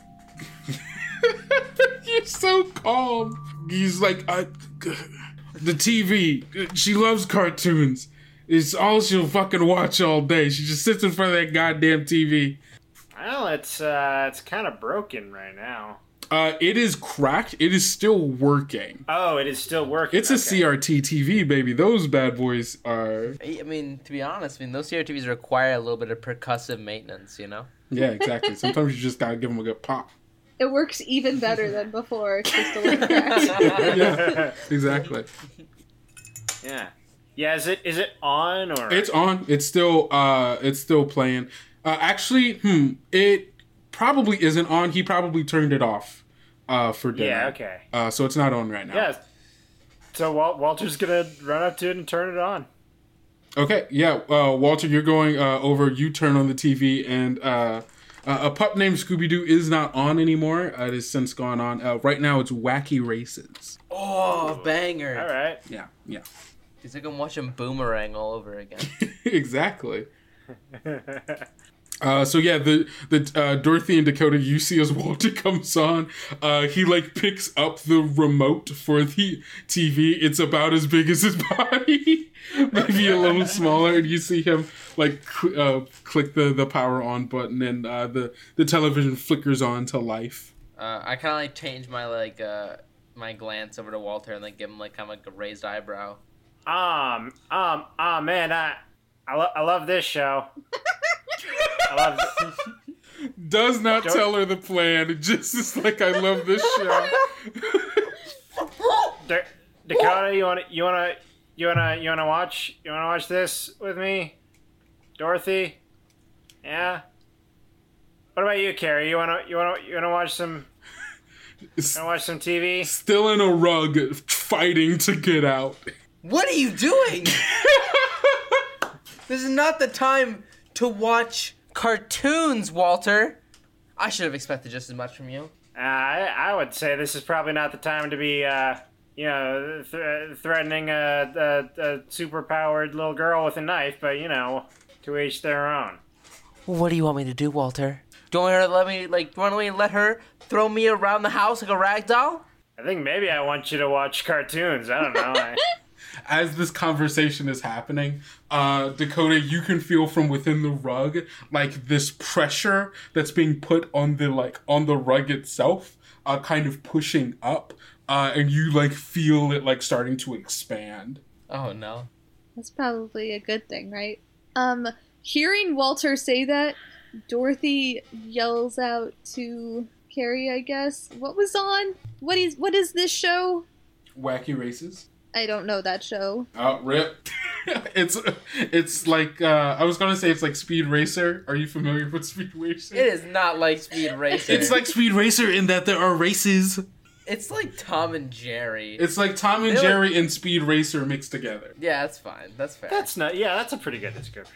You're so calm. He's like, I, the T V. She loves cartoons. It's all she'll fucking watch all day. She just sits in front of that goddamn T V. Well, it's uh, it's kind of broken right now. Uh, it is cracked. It is still working. Oh, it is still working. It's a okay. C R T T V, baby. Those bad boys are. I mean, to be honest, I mean those C R T Vs require a little bit of percussive maintenance, you know. Yeah, exactly. Sometimes you just gotta give them a good pop. It works even better than before. It's just a little cracked. Yeah, exactly. Yeah, yeah. Is it is it on or? It's on. It's still uh, it's still playing. Uh, actually, hmm, it probably isn't on. He probably turned it off uh, for dinner. Yeah, okay. Uh, so it's not on right now. Yeah. So Wal- Walter's gonna run up to it and turn it on. Okay, yeah. Uh, Walter, you're going uh, over. You turn on the T V, and uh, uh, a pup named Scooby-Doo is not on anymore. Uh, it has since gone on. Uh, right now, it's Wacky Races. Oh, banger. All right. Yeah, yeah. It's like I'm watching Boomerang all over again. Exactly. Uh, so yeah, the the uh, Dorothy and Dakota, you see as Walter comes on, uh, he like picks up the remote for the T V. It's about as big as his body, maybe a little smaller, and you see him like cl- uh, click the, the power on button, and uh, the the television flickers on to life. Uh, I kind of like change my like uh, my glance over to Walter and like give him like kind of like a raised eyebrow. Um, um, oh man, I, I, lo- I love this show. I love it. Does not Don't- tell her the plan. It just is like, I love this show. Da- Dakota, you wanna, you wanna, you wanna, you wanna watch, you wanna watch this with me? Dorothy, yeah. What about you, Carrie? You wanna, you wanna, you wanna watch some? You wanna watch some T V? Still in a rug, fighting to get out. What are you doing? This is not the time to watch cartoons, Walter. I should have expected just as much from you. Uh, I, I would say this is probably not the time to be, uh, you know, th- threatening a, a, a super-powered little girl with a knife, but, you know, to each their own. What do you want me to do, Walter? Do you want her to let me, like, do you want me to let her throw me around the house like a rag doll? I think maybe I want you to watch cartoons. I don't know. I... As this conversation is happening, uh, Dakota, you can feel from within the rug, like, this pressure that's being put on the, like, on the rug itself, uh, kind of pushing up, uh, and you, like, feel it, like, starting to expand. Oh, no. That's probably a good thing, right? Um, hearing Walter say that, Dorothy yells out to Carrie, I guess. What was on? What is, what is this show? Wacky Races. I don't know that show. Oh, rip. it's it's like, uh, I was going to say it's like Speed Racer. Are you familiar with Speed Racer? It is not like Speed Racer. It's like Speed Racer in that there are races. It's like Tom and Jerry. It's like Tom and They Jerry look- and Speed Racer mixed together. Yeah, that's fine. That's fair. That's not. Yeah, that's a pretty good description.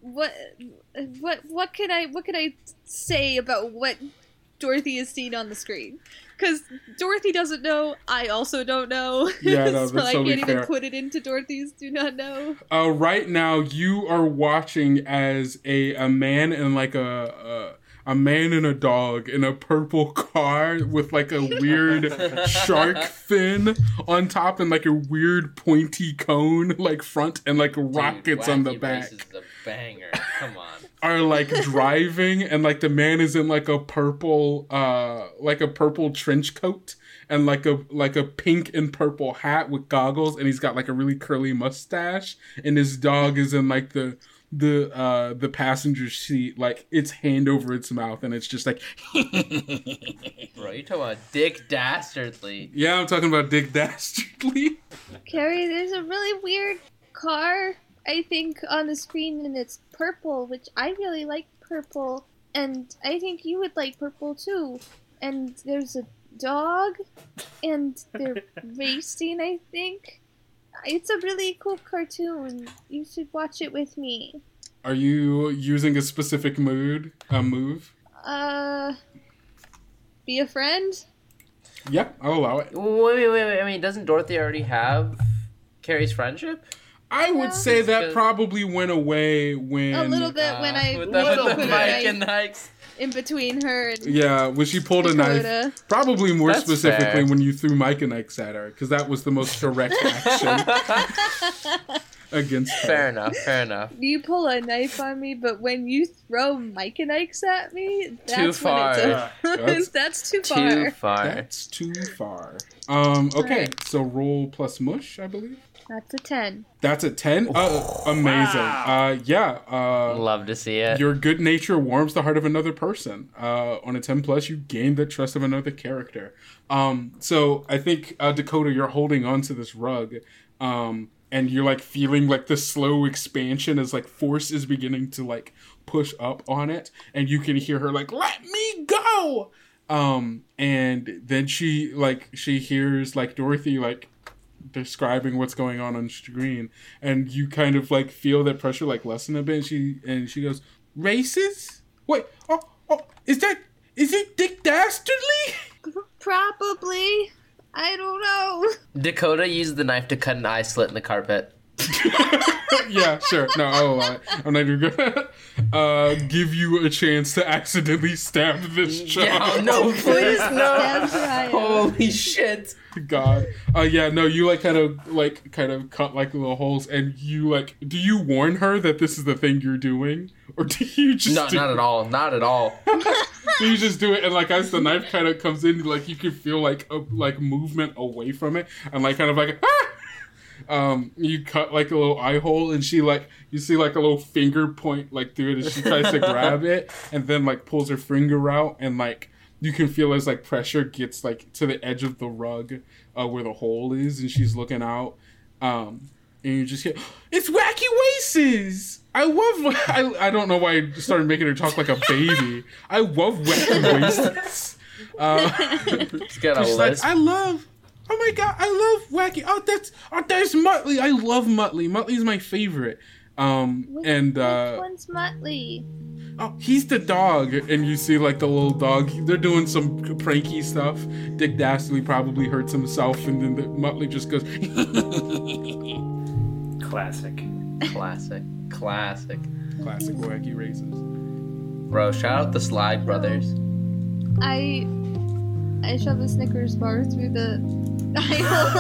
what what what can I what can I say about what Dorothy has seen on the screen? Because Dorothy doesn't know, I also don't know. Yeah, no, so that's I totally can't fair. even put it into Dorothy's do not know. Uh, right now, you are watching as a a man and like a. a A man and a dog in a purple car with like a weird shark fin on top and like a weird pointy cone like front and like rockets Dude, on the Wacky back. Race is the banger. Come on. Are like driving and like the man is in like a purple uh like a purple trench coat and like a like a pink and purple hat with goggles, and he's got like a really curly mustache, and his dog is in like the the uh the passenger seat, like its hand over its mouth, and it's just like Bro, you talking about Dick Dastardly. Yeah, I'm talking about Dick Dastardly. Carrie, there's a really weird car, I think, on the screen, and it's purple, which I really like purple, and I think you would like purple too. And there's a dog, and they're racing, I think. It's a really cool cartoon. You should watch it with me. Are you using a specific mood, a move? Uh, be a friend? Yeah, I'll allow it. Wait, wait, wait, wait. I mean, doesn't Dorothy already have Carrie's friendship? I would Yeah. say that probably went away when... A little bit when I with the, little with the put a Mike knife and Nikes. in between her and Yeah, when she pulled a knife. Dakota. Probably more That's specifically fair. when you threw Mike and Ike's at her, because that was the most direct action against her. Fair enough, fair enough. You pull a knife on me, but when you throw Mike and Ike's at me, that's Too far. when it's a, That's- that's too far. Too far. That's too far. Um, okay, Alright. so roll plus mush, I believe. That's a ten. That's a ten? Uh, amazing. Uh, yeah. Uh, Love to see it. Your good nature warms the heart of another person. Uh, on a ten plus, you gain the trust of another character. Um, so I think, uh, Dakota, you're holding on to this rug, um, and you're like feeling like the slow expansion as like force is beginning to like push up on it, and you can hear her like, "Let me go!" Um, and then she like she hears like Dorothy like describing what's going on on screen, and you kind of like feel that pressure like lessen a bit, and she and she goes, "Races? Wait, oh, oh, is that is it Dick Dastardly?" Probably. I don't know. Dakota used the knife to cut an eye slit in the carpet. Yeah, sure. No, I'll allow it. I'm not even gonna uh, give you a chance to accidentally stab this child. Yeah, no, please, no. That's right. Holy shit. God. Uh, yeah, no, you like kind of like kind of cut like little holes, and you like. Do you warn her that this is the thing you're doing, or do you just? No, do not at all. Not at all. You just do it, and like as the knife kind of comes in, like you can feel like a like movement away from it, and like kind of like ah! um, you cut like a little eye hole, and she like you see like a little finger point like through it as she tries to grab it, and then like pulls her finger out, and like you can feel as like pressure gets like to the edge of the rug uh, where the hole is, and she's looking out, um, and you just hear, "It's Wacky Races!" I love. I, I don't know why I started making her talk like a baby. I love Wacky Races. Uh, She's got a she's like, list. I love. Oh my god, I love Wacky. Oh, that's. Oh, there's Muttley. I love Muttley. Muttley's my favorite. Um, Which, and uh, which one's Muttley? oh, he's the dog, and you see like the little dog. They're doing some pranky stuff. Dick Dastardly probably hurts himself, and then the Muttley just goes. Classic. Classic. Classic. Classic Wacky Races. Bro, shout out the Slide Brothers. I I shove a Snickers bar through the eye hole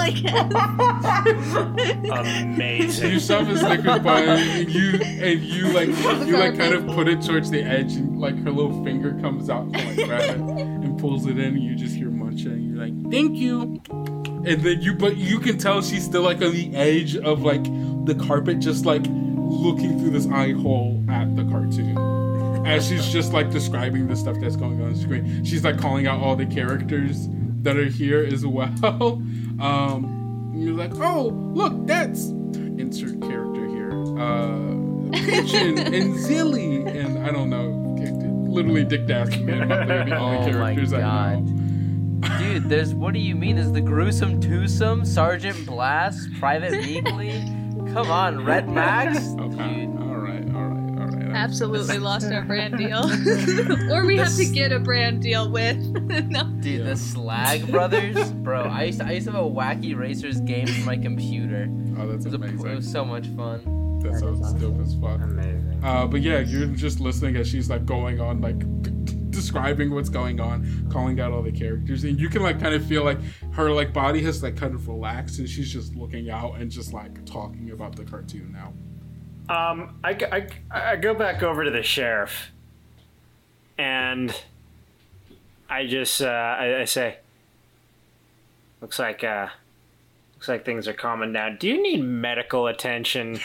again. Amazing. You shove a Snickers bar, and you and you like you like kind of put it towards the edge, and like her little finger comes out to like grab it and pulls it in, and you just hear munching, and you're like, "Thank you." And then you, but you can tell she's still like on the edge of like the carpet, just like looking through this eye hole at the cartoon. As she's just like describing the stuff that's going on the screen. She's like calling out all the characters that are here as well. Um, and you're like, "Oh, look, that's insert character here. Uh, Pigeon and Zilly and I don't know, literally Dick Dastardly. Are the only Oh my characters I God. know. Dude, there's, what do you mean? There's the Gruesome Twosome, Sergeant Blast, Private Meekly. Come on, Red Max. Okay, Dude, all right, all right, all right. absolutely lost our brand deal. Or we have to get a brand deal with. No. Dude, Yeah. the Slag Brothers, bro. I used to, I used to have a Wacky Racers game for my computer. Oh, that's It was, a, amazing. it was so much fun. That sounds dope as fuck. Amazing. Uh, but yeah, you're just listening as she's like going on, like d- d- describing what's going on, calling out all the characters, and you can like kind of feel like her like body has like kind of relaxed, and she's just looking out and just like talking about the cartoon now. Um, I, I, I go back over to the sheriff, and I just uh, I, I say, looks like uh, looks like things are calming down. Do you need medical attention?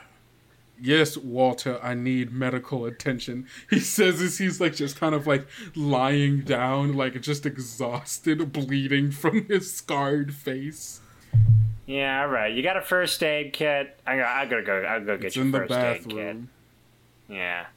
Yes, Walter, I need medical attention. He says as he's like just kind of like lying down, like just exhausted, bleeding from his scarred face. Yeah, all right. You got a first aid kit? I got. I gotta go. I'll go get It's your in the first aid kit. bathroom. Yeah.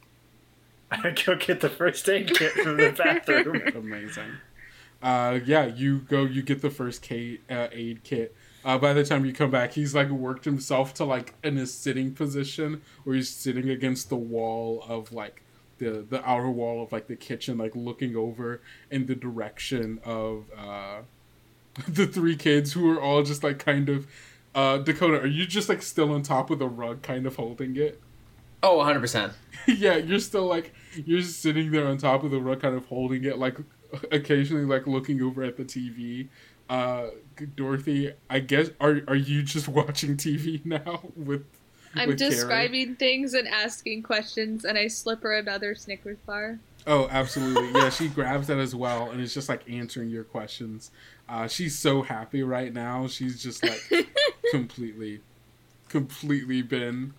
I go get the first aid kit from the bathroom. Amazing. Uh, yeah, you go. You get the first K, uh, aid kit. Uh, by the time you come back, he's like worked himself to like in a sitting position where he's sitting against the wall of like the the outer wall of like the kitchen, like looking over in the direction of uh, the three kids who are all just like kind of. Uh, Dakota, are you just like still on top of the rug, kind of holding it? Oh, one hundred percent. Yeah, you're still like you're just sitting there on top of the rug, kind of holding it, like occasionally like looking over at the T V. Uh, Dorothy, I guess are are you just watching T V now with? I'm with Carrie? describing things and asking questions, and I slip her another Snickers bar. Oh, absolutely. Yeah, she grabs that as well and is just like answering your questions. Uh, she's so happy right now. She's just like completely, completely been.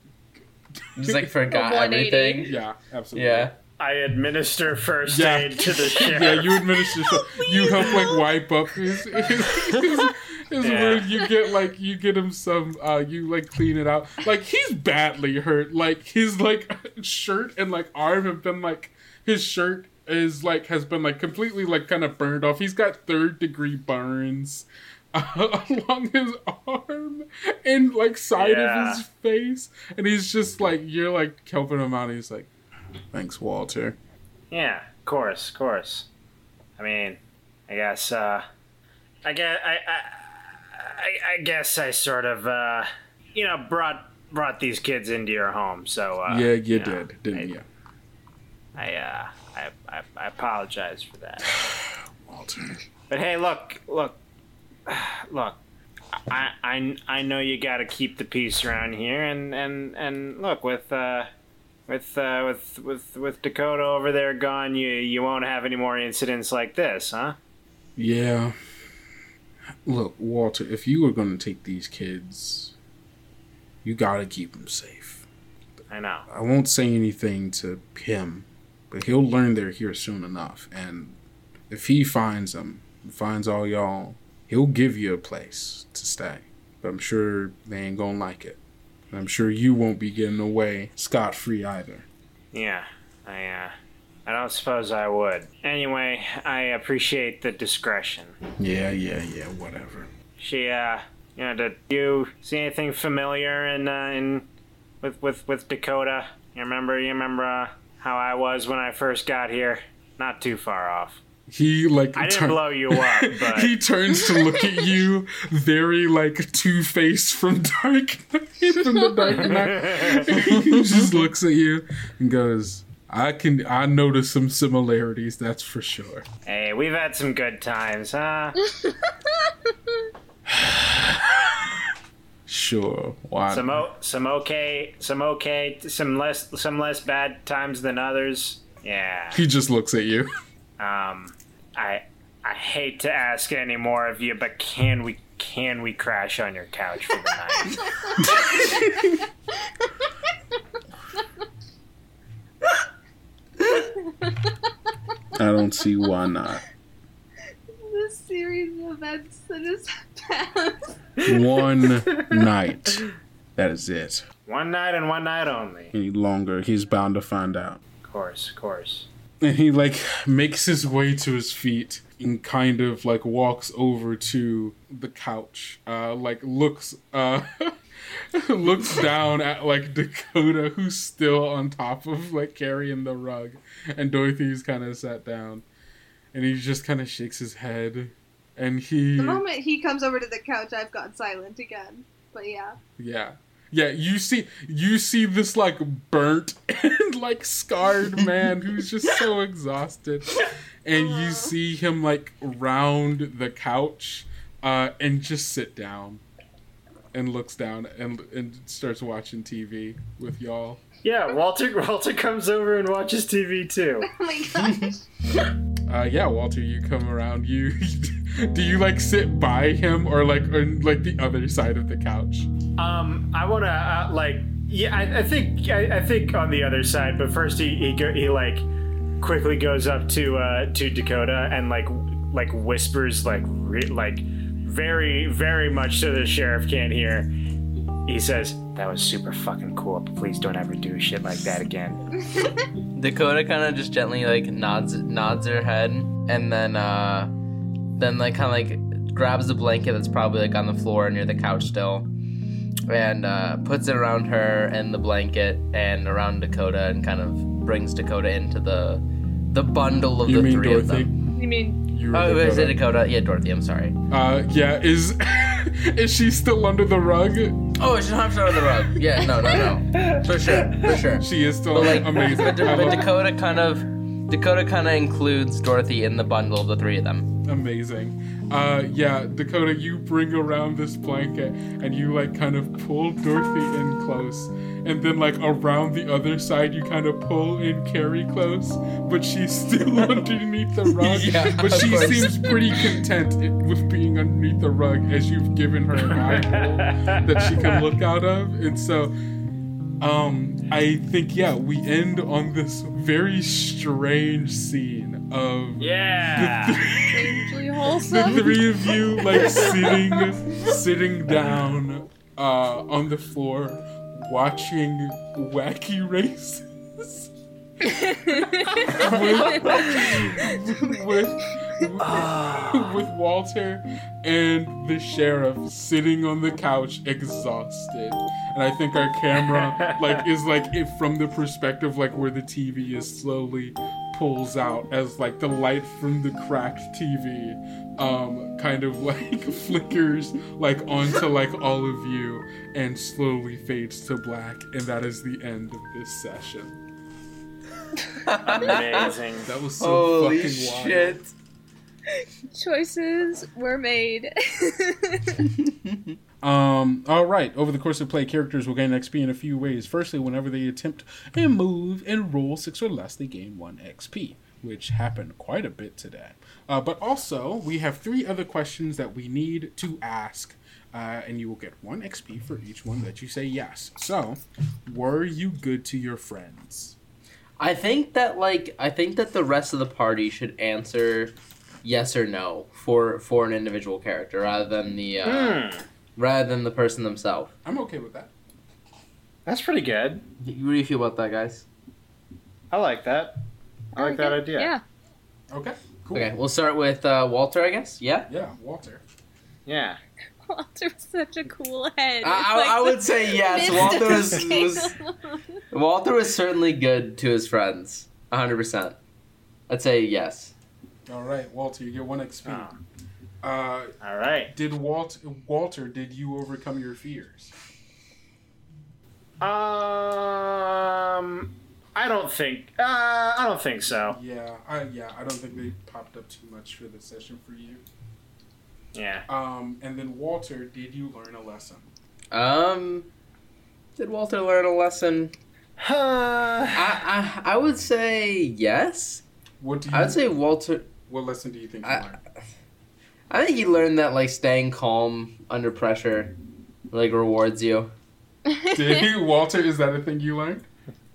Just like forgot one eighty. everything. Yeah, absolutely. Yeah. I administer first Yeah. aid to the sheriff. Yeah, you administer. So you help like wipe up his his, his, his Yeah. wound. You get like you get him some. Uh, you like clean it out. Like he's badly hurt. Like his like shirt and like arm have been like his shirt is like has been like completely like kind of burned off. He's got third degree burns. Uh, along his arm and like side Yeah. of his face, and he's just like you're like helping him out. And he's like, "Thanks, Walter." Yeah, of course, of course. I mean, I guess, uh, I guess, I, I, I, I guess I sort of, uh, you know, brought brought these kids into your home, so, uh, yeah, you, know, did, didn't I, you? I, uh, I, I, I apologize for that. Walter. But hey, look, look, look. I, I, I know you got to keep the peace around here, and, and, and look, with uh, with uh, with with with Dakota over there gone, you you won't have any more incidents like this, huh? Yeah. Look, Walter, if you were going to take these kids, you got to keep them safe. I know. I won't say anything to him, but he'll learn they're here soon enough. And if he finds them, finds all y'all, he'll give you a place to stay. But I'm sure they ain't going to like it. And I'm sure you won't be getting away scot-free either. Yeah, I uh, I don't suppose I would. Anyway, I appreciate the discretion. Yeah, yeah, yeah, whatever. She uh, you know, did you see anything familiar in uh, in with with with Dakota? You remember? You remember uh, how I was when I first got here? Not too far off. He like I didn't turn- blow you up, but he turns to look at you, very like Two-Face from Dark Knight. From the Dark Knight. He just looks at you and goes, "I can, I notice some similarities. That's for sure." hey, we've had some good times, huh? Sure, why? Some not? o- some okay, some okay, some less some less bad times than others. Yeah. He just looks at you. Um, I I hate to ask any more of you, but can we can we crash on your couch for the night? I don't see why not. The series of events that has passed. One night. That is it. One night and one night only. Any longer, he's bound to find out. Of course, of course. And he like makes his way to his feet and kind of like walks over to the couch. Uh, like looks uh, looks down at like Dakota, who's still on top of like carrying the rug, and Dorothy's kind of sat down, and he just kind of shakes his head, and he. The moment he comes over to the couch, I've gone silent again. But yeah. Yeah. Yeah, you see you see this like burnt and like scarred man who's just so exhausted. And you see him like round the couch uh, and just sit down and looks down and and starts watching T V with y'all. Yeah, Walter Walter comes over and watches T V too. Oh my gosh. Uh, yeah, Walter, you come around. You do you like sit by him or like on like the other side of the couch? Um, I wanna uh, like yeah, I, I think I, I think on the other side, but first he he, go, he like quickly goes up to uh, to Dakota and like like whispers like re- like very very much so the sheriff can't hear. He says, "That was super fucking cool, but please don't ever do shit like that again." Dakota kind of just gently like nods nods her head, and then uh, then like kind of like grabs the blanket that's probably like on the floor near the couch still, and uh, puts it around her and the blanket and around Dakota, and kind of brings Dakota into the the bundle of You the mean three Dorothy? of them. You mean You Oh, were is it Dakota. Dakota? Yeah, Dorothy. I'm sorry. Uh, yeah, is is she still under the rug? Oh, she's not under the rug. Yeah, no, no, no, for sure, for sure. She is still But like, amazing. but, I but love- Dakota kind of Dakota kind of includes Dorothy in the bundle of the three of them. Amazing. Uh, yeah, Dakota, you bring around this blanket and you like kind of pull Dorothy in close, and then like around the other side you kind of pull in Carrie close, but she's still underneath the rug. Yeah, but of she course. seems pretty content i- with being underneath the rug as you've given her an eye hole that she can look out of, and so. Um, I think yeah, we end on this very strange scene of Yeah. the three- Strangely the wholesome. three of you like sitting sitting down uh, on the floor watching Wacky Races with, with, with Walter and the sheriff sitting on the couch exhausted. And I think our camera like is like if from the perspective like where the T V is slowly pulls out as like the light from the cracked T V um kind of like flickers like onto like all of you and slowly fades to black, and that is the end of this session. Amazing. That was so Holy fucking wild. shit! Choices were made. Um, all right. Over the course of play, characters will gain X P in a few ways. Firstly, whenever they attempt a move and roll six or less, they gain one X P, which happened quite a bit today. Uh, but also, we have three other questions that we need to ask, uh, and you will get one X P for each one that you say yes. So, were you good to your friends? I think that like I think that the rest of the party should answer yes or no for for an individual character rather than the uh, Hmm. rather than the person themselves. I'm okay with that. That's pretty good. What do you feel about that, guys? I like that. I like that it. idea. Yeah. Okay, cool. Okay, we'll start with uh, Walter, I guess. Yeah. Yeah, Walter. Yeah. Walter was such a cool head. I, It's I, like I the would say yes. midst Walter of was, Salem. was Walter was certainly good to his friends, a hundred percent. I'd say yes. All right, Walter, you get one X P. Oh. Uh, All right. did Walt Walter? Did you overcome your fears? Um, I don't think. Uh, I don't think so. Yeah, I yeah, I don't think they popped up too much for this session for you. Yeah. Um, and then Walter, did you learn a lesson? Um, did Walter learn a lesson? Huh. I, I I would say yes. What do you? I would say Walter. What lesson do you think you I, learned? I think he learned that like staying calm under pressure, like rewards you. Did he, Walter? Is that a thing you learned?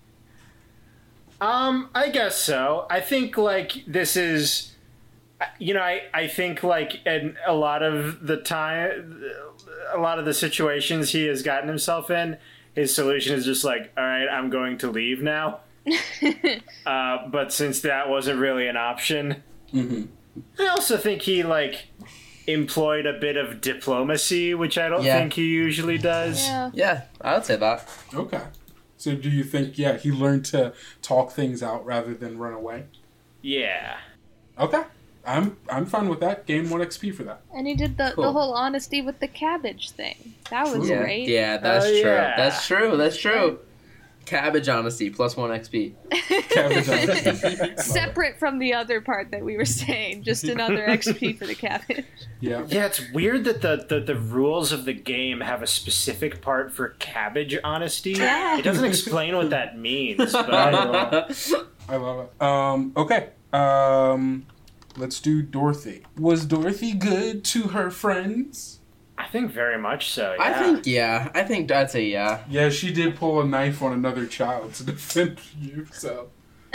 Um, I guess so. I think like this is, you know, I I think like in a lot of the time, a lot of the situations he has gotten himself in, his solution is just like, all right, I'm going to leave now. uh, but since that wasn't really an option, Mm-hmm. I also think he like employed a bit of diplomacy, which I don't Yeah. think he usually does. Yeah. Yeah, I would say that. Okay. So do you think, yeah, he learned to talk things out rather than run away? Yeah. Okay. I'm I'm fine with that. Gain one X P for that. And he did the, Cool. the whole honesty with the cabbage thing. That was Yeah, great. yeah, that's Oh, true. yeah. That's true. That's true. Cabbage honesty plus one X P. Cabbage honesty. Separate from the other part that we were saying, just another X P for the cabbage. Yeah. Yeah, it's weird that the, the, the rules of the game have a specific part for cabbage honesty. Yeah. It doesn't explain what that means, but I don't know. I love it. Um, okay. Um, let's do Dorothy. Was Dorothy good to her friends? I think very much so, yeah. I think yeah. I think I'd say yeah. Yeah, she did pull a knife on another child to defend you, so.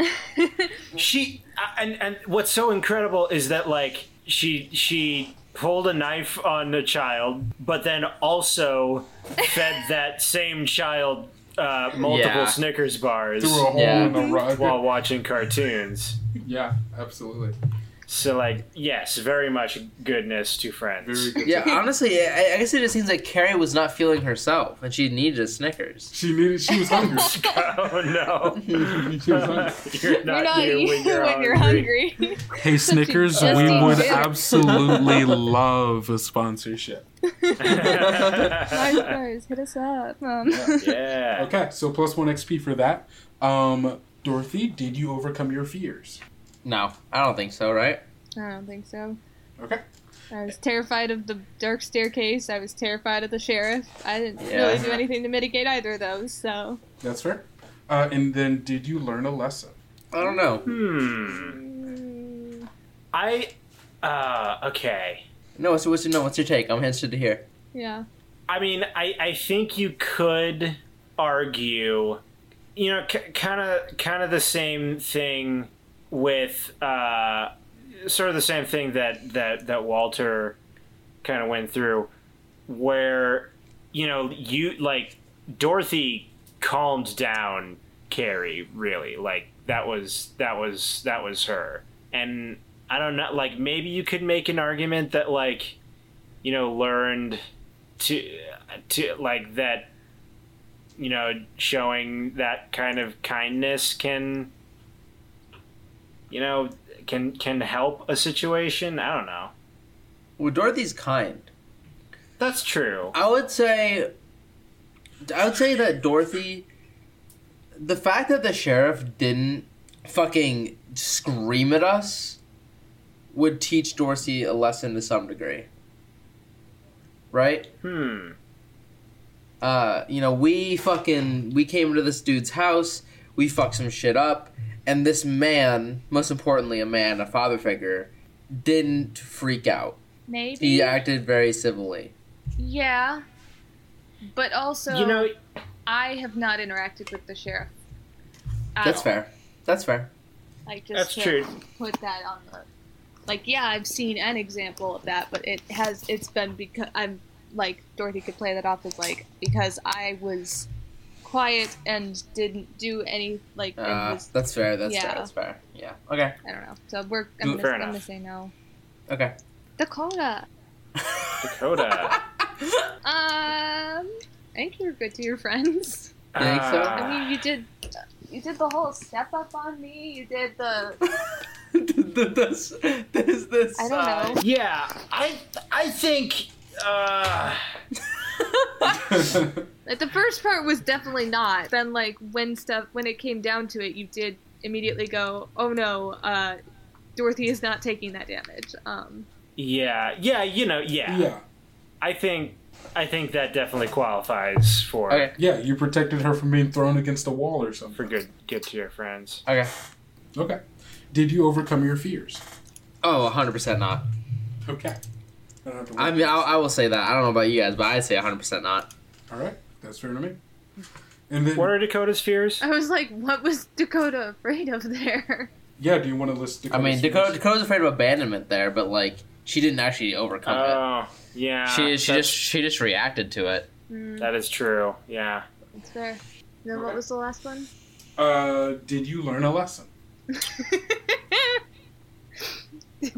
She and and what's so incredible is that like she she pulled a knife on a child, but then also fed that same child uh, multiple Yeah. Snickers bars Threw a hole Yeah. in the rug. while watching cartoons. Yeah, absolutely. So like yes, very much goodness to friends. Very good. Yeah, honestly, I, I guess it just seems like Carrie was not feeling herself, and she needed a Snickers. She needed. She was hungry. Oh no! She was hungry. You're not, You're not you you when you're, when you're hungry. hungry. Hey Snickers, Just we eat would dinner. absolutely love a sponsorship. Five stars, hit us up. Um, Yeah. Okay, so plus one X P for that. Um, Dorothy, did you overcome your fears? No, I don't think so. Right? I don't think so. Okay. I was terrified of the dark staircase. I was terrified of the sheriff. I didn't Yeah. really do anything to mitigate either of those, so. That's fair. Uh, and then, did you learn a lesson? I don't know. Hmm. I. Uh. Okay. No, what's what's no? What's your take? I'm interested to hear. Yeah. I mean, I, I think you could argue, you know, c- kind of kind of the same thing with uh, sort of the same thing that that that Walter kind of went through, where you know you like Dorothy calmed down Carrie, really, like that was that was that was her. And I don't know, like maybe you could make an argument that like, you know, learned to to like that, you know, showing that kind of kindness can, you know, can can help a situation. I don't know. Well, Dorothy's kind. That's true. I would say, I would say that Dorothy, the fact that the sheriff didn't fucking scream at us would teach Dorothy a lesson to some degree. Right? Hmm. Uh, you know, we fucking, we came to this dude's house, we fucked some shit up, and this man, most importantly a man, a father figure, didn't freak out. Maybe. He acted very civilly. Yeah. But also, You know, I have not interacted with the sheriff. at That's all. fair. That's fair. Like, just That's to true. put that on the. Like, yeah, I've seen an example of that, but it has, it's been because, I'm, like, Dorothy could play that off as, like, because I was quiet and didn't do any, like, and Uh, was, that's fair. That's yeah. fair. That's fair. Yeah. Okay. I don't know. So we're, Fair I'm, gonna, I'm enough. gonna say no. Okay. Dakota. Dakota. Um, I think you were good to your friends. You think so? Uh, I mean, you did, you did the whole step up on me. You did the, this, this, this, I don't know. Yeah, I I think. Uh, Like, the first part was definitely not. Then, like, when stuff, when it came down to it, you did immediately go, oh no, uh, Dorothy is not taking that damage. Um, yeah, yeah, you know, yeah. Yeah. I think I think that definitely qualifies for Okay. Yeah, you protected her from being thrown against a wall or something. for good good to your friends. Okay. Okay. Did you overcome your fears? Oh, one hundred percent not. Okay. I don't have to I worry. mean, I, I will say that. I don't know about you guys, but I'd say one hundred percent not. All right, that's fair to me. And then, What are Dakota's fears? I was like, what was Dakota afraid of there? yeah, do you want to list? I Dakota's mean, fears? Dakota, Dakota's afraid of abandonment there, but, like, she didn't actually overcome it. Oh, yeah. She she that's- just she just reacted to it. Mm, that is true. Yeah. that's fair. Then what was the last one? Uh, did you learn a lesson? Did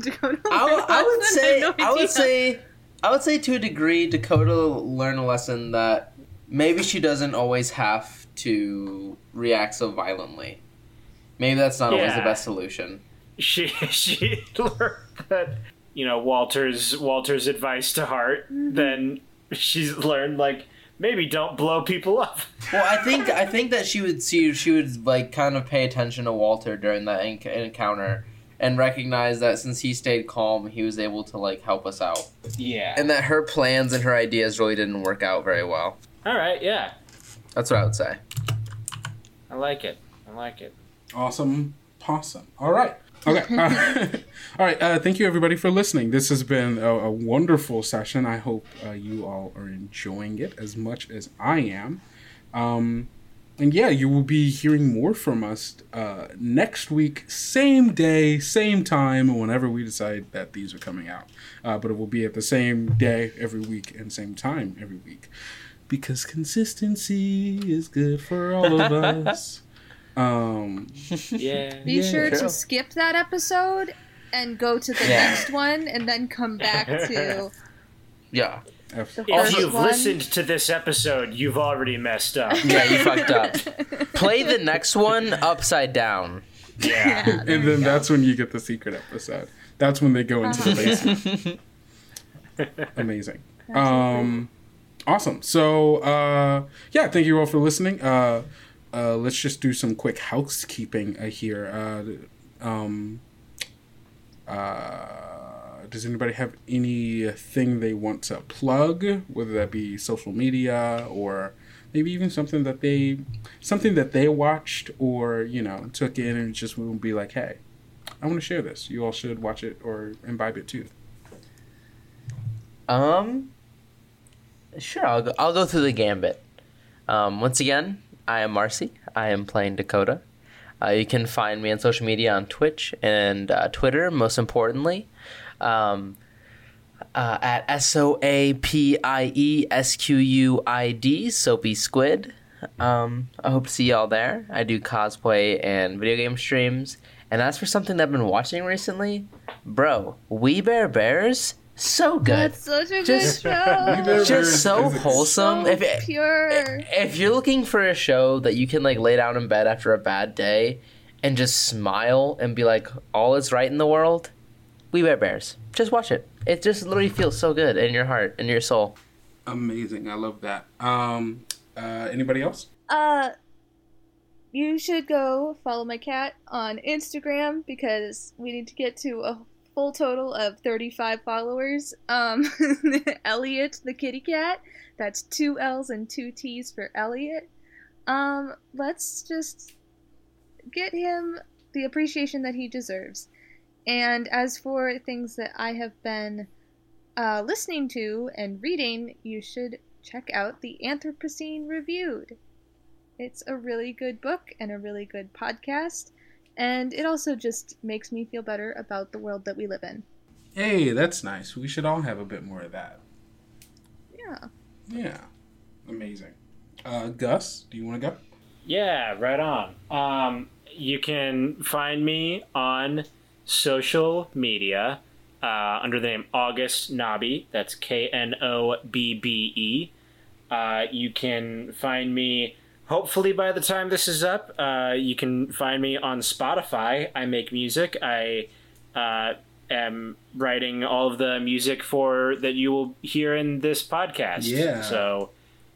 Dakota. I, w- I would I have say no I would idea. say I would say to a degree Dakota learned a lesson that maybe she doesn't always have to react so violently. Maybe that's not always the Yeah. best solution. She she learned that, you know, Walter's Walter's advice to heart. Then she's learned, like, maybe don't blow people up. Well, I think I think that she would see she would like kind of pay attention to Walter during that enc- encounter and recognize that since he stayed calm, he was able to like help us out. Yeah. And that her plans and her ideas really didn't work out very well. All right, yeah. That's what I would say. I like it. I like it. Awesome possum. All right. Okay. Uh, all right. Uh, thank you, everybody, for listening. This has been a, a wonderful session. I hope uh, you all are enjoying it as much as I am. Um, and yeah, you will be hearing more from us uh, next week, same day, same time, whenever we decide that these are coming out. Uh, but it will be at the same day every week and same time every week. Because consistency is good for all of us. Um, Yeah. Be yeah. sure True. to skip that episode and go to the Yeah. next one, and then come back to Yeah. F- the If first you've one. listened to this episode, you've already messed up. Yeah, you fucked up. Play the next one upside down. Yeah. and then that's when you get the secret episode. That's when they go into the basement. Amazing. Um, awesome. So, uh, yeah, thank you all for listening. Uh, uh, let's just do some quick housekeeping uh, here. Uh, um, uh, does anybody have anything they want to plug, whether that be social media or maybe even something that they something that they watched or, you know, took in and just will be like, hey, I want to share this. You all should watch it or imbibe it too. Um, sure. I'll go. I'll go through the gambit. Um, once again, I am Marcy. I am playing Dakota. Uh, you can find me on social media on Twitch and uh, Twitter, most importantly, um, uh, at S O A P I E S Q U I D, Soapy Squid. Um, I hope to see y'all there. I do cosplay and video game streams. And as for something that I've been watching recently, bro, We Bear Bears, so good. That's such a Just- good show. Bears Just so is a- wholesome. So if it, pure. if you're looking for a show that you can like lay down in bed after a bad day and just smile and be like, all is right in the world, We Bear Bears. Just watch it. It just literally feels so good in your heart, in your soul. Amazing. I love that. Um, uh, anybody else? Uh, you should go follow my cat on Instagram because we need to get to a full total of thirty-five followers. Um, Elliot the kitty cat. That's two L's and two T's for Elliot. Um, let's just get him the appreciation that he deserves. And as for things that I have been uh, listening to and reading, you should check out the Anthropocene Reviewed. It's a really good book and a really good podcast, and it also just makes me feel better about the world that we live in. Hey, that's nice. We should all have a bit more of that. Yeah. Yeah. Amazing. Uh, Gus, do you want to go? Yeah, right on. Um, you can find me on social media uh, under the name August Nobby. That's K N O B B E. Uh, you can find me, hopefully by the time this is up, uh, you can find me on Spotify. I make music. I uh, am writing all of the music for that you will hear in this podcast. Yeah. So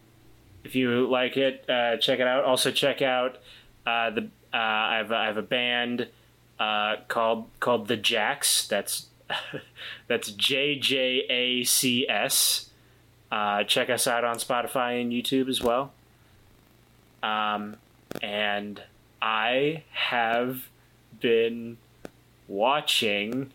if you like it, uh, check it out. Also check out uh, the uh, I have I have a band uh, called called the Jacks. That's that's J J A C S. Uh, check us out on Spotify and YouTube as well. Um, and I have been watching.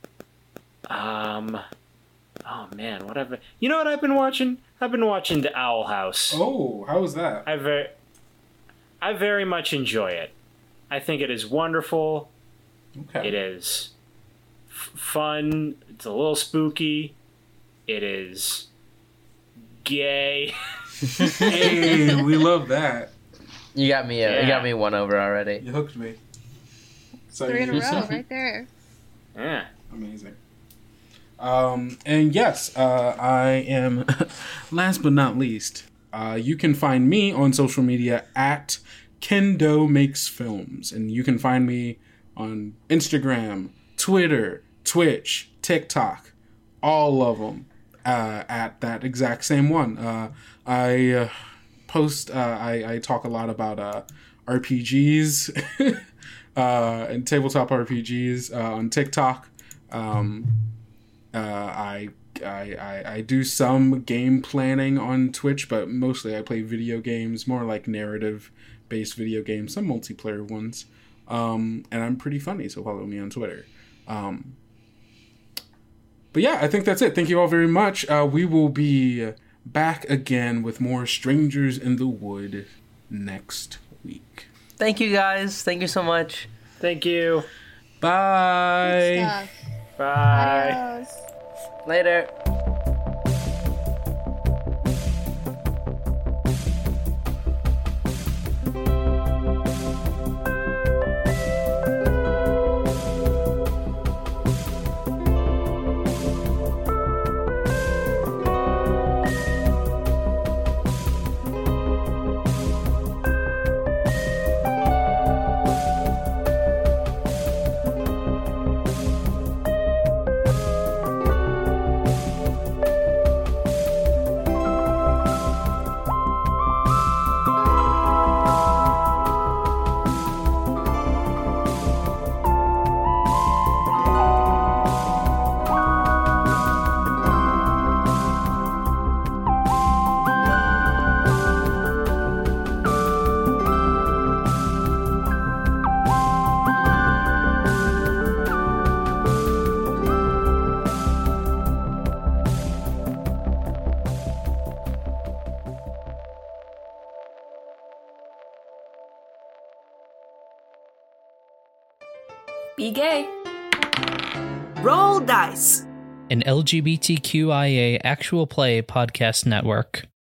Um, oh man, what have I? You know what I've been watching? I've been watching The Owl House. Oh, how was that? I very, I very much enjoy it. I think it is wonderful. Okay. It is f- fun. It's a little spooky. It is gay. Hey, we love that. You got me. Uh, You Yeah. got me one over already. You hooked me. So Three in a you- row, right there. Yeah. Amazing. Um, and yes, uh, I am, last but not least, uh, you can find me on social media at Kendo Makes Films. And you can find me on Instagram, Twitter, Twitch, TikTok, all of them uh, at that exact same one. Uh, I uh, post, uh, I, I talk a lot about uh, R P Gs uh, and tabletop R P Gs uh, on TikTok. Um, uh, I, I, I, I do some game planning on Twitch, but mostly I play video games, more like narrative-based video games, some multiplayer ones. Um, and I'm pretty funny, so follow me on Twitter. Um, but yeah, I think that's it. Thank you all very much. Uh, we will be back again with more Strangers in the Wood next week. Thank you, guys. Thank you so much. Thank you. Bye. Bye. Adios. Later. Be gay. Roll dice. An L G B T Q I A actual play podcast network.